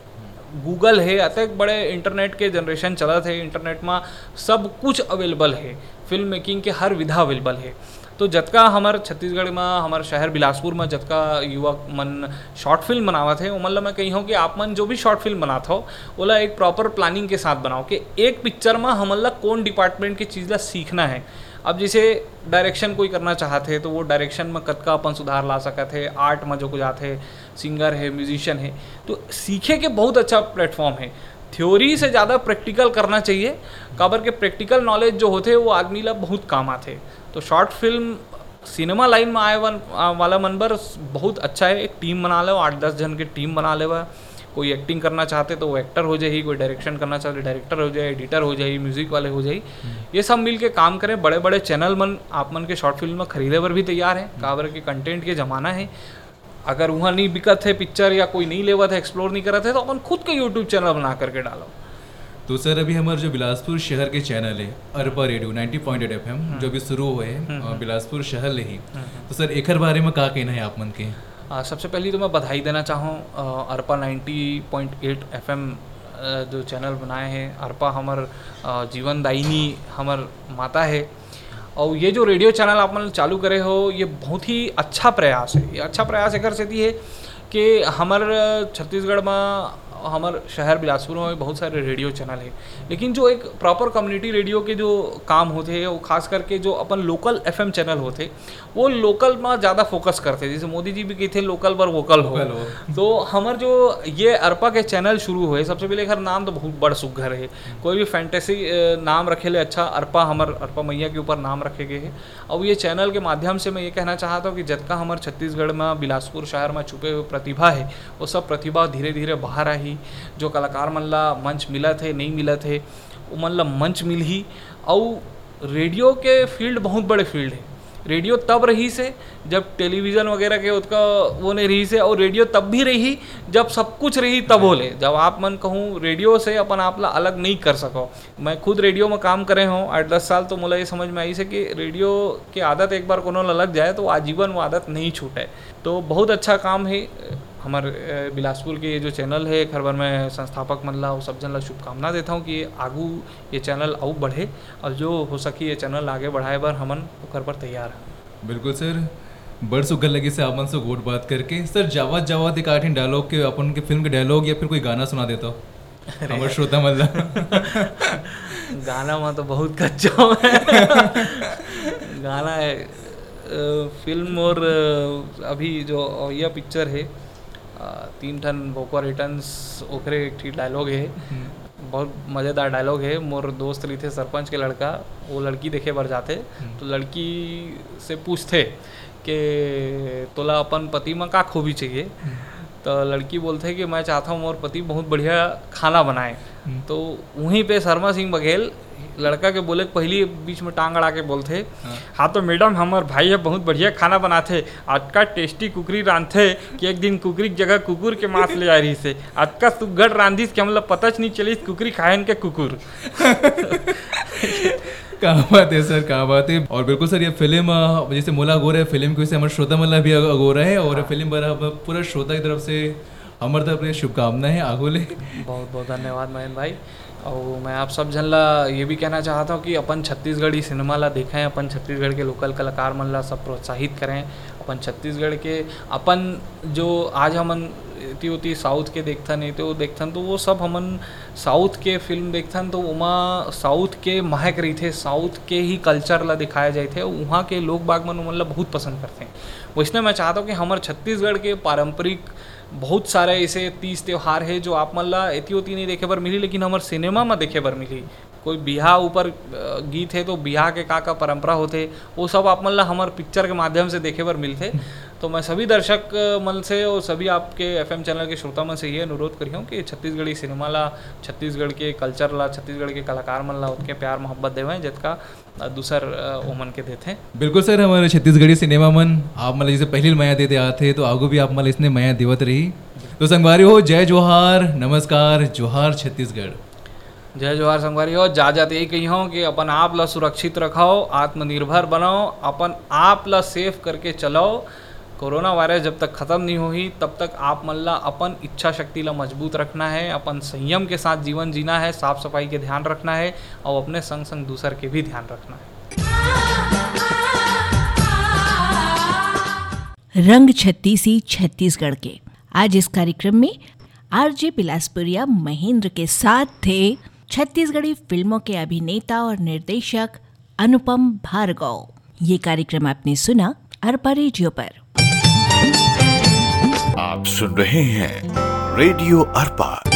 गूगल है, अतक बड़े इंटरनेट के जनरेशन चला थे। इंटरनेट में सब कुछ अवेलेबल है, फिल्म मेकिंग के हर विधा अवेलेबल है। तो जतका हमारे छत्तीसगढ़ में, हमारे शहर बिलासपुर में जतका युवक मन शॉर्ट फिल्म बनावा थे, वो मतलब मैं कही हूँ कि आप मन जो भी शॉर्ट फिल्म बनाता हो ओला एक प्रॉपर प्लानिंग के साथ बनाओ कि एक पिक्चर में हमला कौन डिपार्टमेंट की चीज़ ला सीखना है। अब जैसे डायरेक्शन कोई करना चाहते तो वो डायरेक्शन में कतका अपन सुधार ला सकते हैं, आर्ट में जो कुछ आते, सिंगर है, म्यूजिशियन है, तो सीखे के बहुत अच्छा प्लेटफॉर्म है। थ्योरी से ज़्यादा प्रैक्टिकल करना चाहिए, काबर के प्रैक्टिकल नॉलेज जो होते वो आदमी ला बहुत काम आते। तो शॉर्ट फिल्म सिनेमा लाइन में आए वन वाला मनबर बहुत अच्छा है। एक टीम बना लो, आठ दस जन की टीम बना ले। कोई एक्टिंग करना चाहते तो वो एक्टर हो जाए, कोई डायरेक्शन करना चाहते डायरेक्टर हो जाए, एडिटर हो जाए, म्यूजिक वाले हो जाए, ये सब मिल के काम करें। बड़े बड़े चैनल मन आप मन के शॉर्ट फिल्म में खरीदे पर भी तैयार है, काबर के कंटेंट के ज़माना है। अगर वहाँ नहीं बिकत है पिक्चर या कोई नहीं लेवत है, एक्सप्लोर नहीं करत है, तो अपन खुद के यूट्यूब चैनल बना करके डालो। तो सर अभी हमारे जो बिलासपुर शहर के चैनल है Arpa radio ninety point eight F M जो अभी शुरू हुए हैं बिलासपुर शहर ले ही, तो सर एकर बारे में क्या कहना है आप मन के? आ, सबसे पहले तो मैं बधाई देना चाहूँ Arpa ninety point eight F M जो चैनल बनाए हैं। अरपा हमार जीवन दायिनी हमार माता है, और ये जो रेडियो चैनल आप मन चालू करे हो ये बहुत ही अच्छा प्रयास है। ये अच्छा प्रयास एक सेती है कि हमार छत्तीसगढ़ में, हमारे शहर बिलासपुर में बहुत सारे रेडियो चैनल है, लेकिन जो एक प्रॉपर कम्युनिटी रेडियो के जो काम होते हैं वो खास करके जो अपन लोकल एफएम चैनल होते वो लोकल में ज़्यादा फोकस करते। जैसे मोदी जी भी कहते लोकल पर वोकल हो, हो। तो हमार जो ये अरपा के चैनल शुरू हुए, सबसे पहले हर नाम तो बहुत बड़ सुघर है, कोई भी फैंटेसी नाम रखे ले अच्छा, अरपा हमार अरपा मैया के ऊपर नाम रखे गए हैं। और ये चैनल के माध्यम से मैं ये कहना चाहता हूँ कि जतका हमारे छत्तीसगढ़ में बिलासपुर शहर में छुपे हुए प्रतिभा है वो सब प्रतिभा धीरे धीरे बाहर आई। जो कलाकार मन ला मंच मिला थे नहीं मिला थे वो मन ला मंच मिल ही। और रेडियो के फील्ड बहुत बड़े फील्ड है। रेडियो तब रही से जब टेलीविज़न वगैरह के उसका वो नहीं रही से, और रेडियो तब भी रही जब सब कुछ रही तब बोले। जब आप मन कहूँ रेडियो से अपन आप ला अलग नहीं कर सको। मैं खुद रेडियो में काम करे हूँ आठ दस साल, तो मुझे ये समझ में आई से कि रेडियो की आदत एक बार कोनो लग जाए तो आजीवन वो आदत नहीं छूटे। तो बहुत अच्छा काम है हमारे बिलासपुर के ये जो चैनल है। खरबर में संस्थापक मन ला सब जन ला शुभकामना देता हूँ कि आगू ये चैनल आऊ बढ़े, और जो हो सके ये चैनल आगे बढ़ाए बर हमन ओकर पर तैयार है। बिल्कुल सर, बड़ सुघर लगी से आपन से गोट बात करके। सर जावत जावत एक आठिन डायलॉग के अपन के फिल्म के डायलॉग या फिर कोई गाना सुना देता हो हमारे श्रोता मन ला। गाना में तो बहुत कच्चा है गाना है फिल्म। और अभी जो यह पिक्चर है तीन ठन भोकवा रिटर्न्स, ओकरे एक ठीक डायलॉग है, बहुत मज़ेदार डायलॉग है। मोर दोस्त रही थे सरपंच के लड़का, वो लड़की देखे बर जाते तो लड़की से पूछते कि तोला अपन पति में का खूबी चाहिए, तो लड़की बोलते कि मैं चाहता हूँ मोर पति बहुत बढ़िया खाना बनाए। तो वहीं पे शर्मा सिंह बघेल लड़का के बोले पहली बीच में टांग अड़ा के बोलते, हाँ तो मैडम हमार भाई है बहुत बढ़िया खाना बनाते, आज का टेस्टी कुकरी रांधते कि एक दिन कुकरी की जगह कुकुर के मांस ले आ रही से, आज का सुगढ़ रांधिस कि हमला पता नहीं चली कुकरी खाएन के कुकुर। कहाँ बात है सर, कहाँ बात है। और बिल्कुल सर ये फिल्म जैसे मोला गोरा है फिल्म की वजह हमारे श्रोता मल्ला भी अगोरा है, और फिल्म बराबर पूरा श्रोता की तरफ से हमारे तरफ से शुभकामनाएं आगोले। बहुत बहुत धन्यवाद महेंद्र भाई। और मैं आप सब जन ला ये भी कहना चाहता हूँ कि अपन छत्तीसगढ़ी सिनेमा ला देखें, अपन छत्तीसगढ़ के लोकल कलाकार मन ला सब प्रोत्साहित करें। अपन छत्तीसगढ़ के अपन जो आज हमन इतनी होती साउथ के देखथन नहीं तो देखथन तो वो सब हमन साउथ के फिल्म देखथन तो उमा साउथ के महक रही थे, साउथ के ही कल्चर ला दिखाया जाए थे, वहाँ के लोग बाग मन उमन ला बहुत पसंद करते हैं। वैसे मैं चाहता हूँ कि हमारे छत्तीसगढ़ के पारंपरिक बहुत सारे ऐसे तीज त्यौहार है जो आप मन ला इतनी होती नहीं देखे बर मिली, लेकिन हमारे सिनेमा में देखे बर मिली। कोई बिहा ऊपर अ, गीत है तो बिहा के का का परंपरा होते वो सब आप मतलब हमारे पिक्चर के माध्यम से देखे बर मिलते। तो मैं सभी दर्शक अ, मन से और सभी आपके एफएम चैनल के श्रोता मन से ये अनुरोध करी हूँ कि छत्तीसगढ़ी सिनेमा ला, छत्तीसगढ़ के कल्चर ला, छत्तीसगढ़ के कलाकार मन ला उनके प्यार मोहब्बत देवें जितका अ, दूसर अ, ओमन के देते। बिल्कुल सर, हमारे छत्तीसगढ़ी सिनेमा मन आप मतलब जैसे पहली माया देते आते तो आगू भी आप मतलब इसने माया देवत रही। तो संगवारी हो, जय जोहार, नमस्कार, जोहार छत्तीसगढ़। जय जोहार संगवारी हो, जा जाते यही कही हूँ कि अपन आप ला सुरक्षित रखाओ, आत्मनिर्भर बनाओ, अपन आप ला सेफ करके चलाओ। कोरोना वायरस जब तक ख़त्म नहीं होगी तब तक आप मन ला अपन इच्छा शक्ति ला मजबूत रखना है, अपन संयम के साथ जीवन जीना है, साफ सफाई के ध्यान रखना है और अपने संग संग दूसर के भी ध्यान रखना है। रंग छत्तीसी छत्तीसगढ़ के आज इस कार्यक्रम में आरजे बिलासपुरिया महेंद्र के साथ थे छत्तीसगढ़ी फिल्मों के अभिनेता और निर्देशक अनुपम भार्गव। ये कार्यक्रम आपने सुना अरपा रेडियो पर। आप सुन रहे हैं रेडियो अरपा।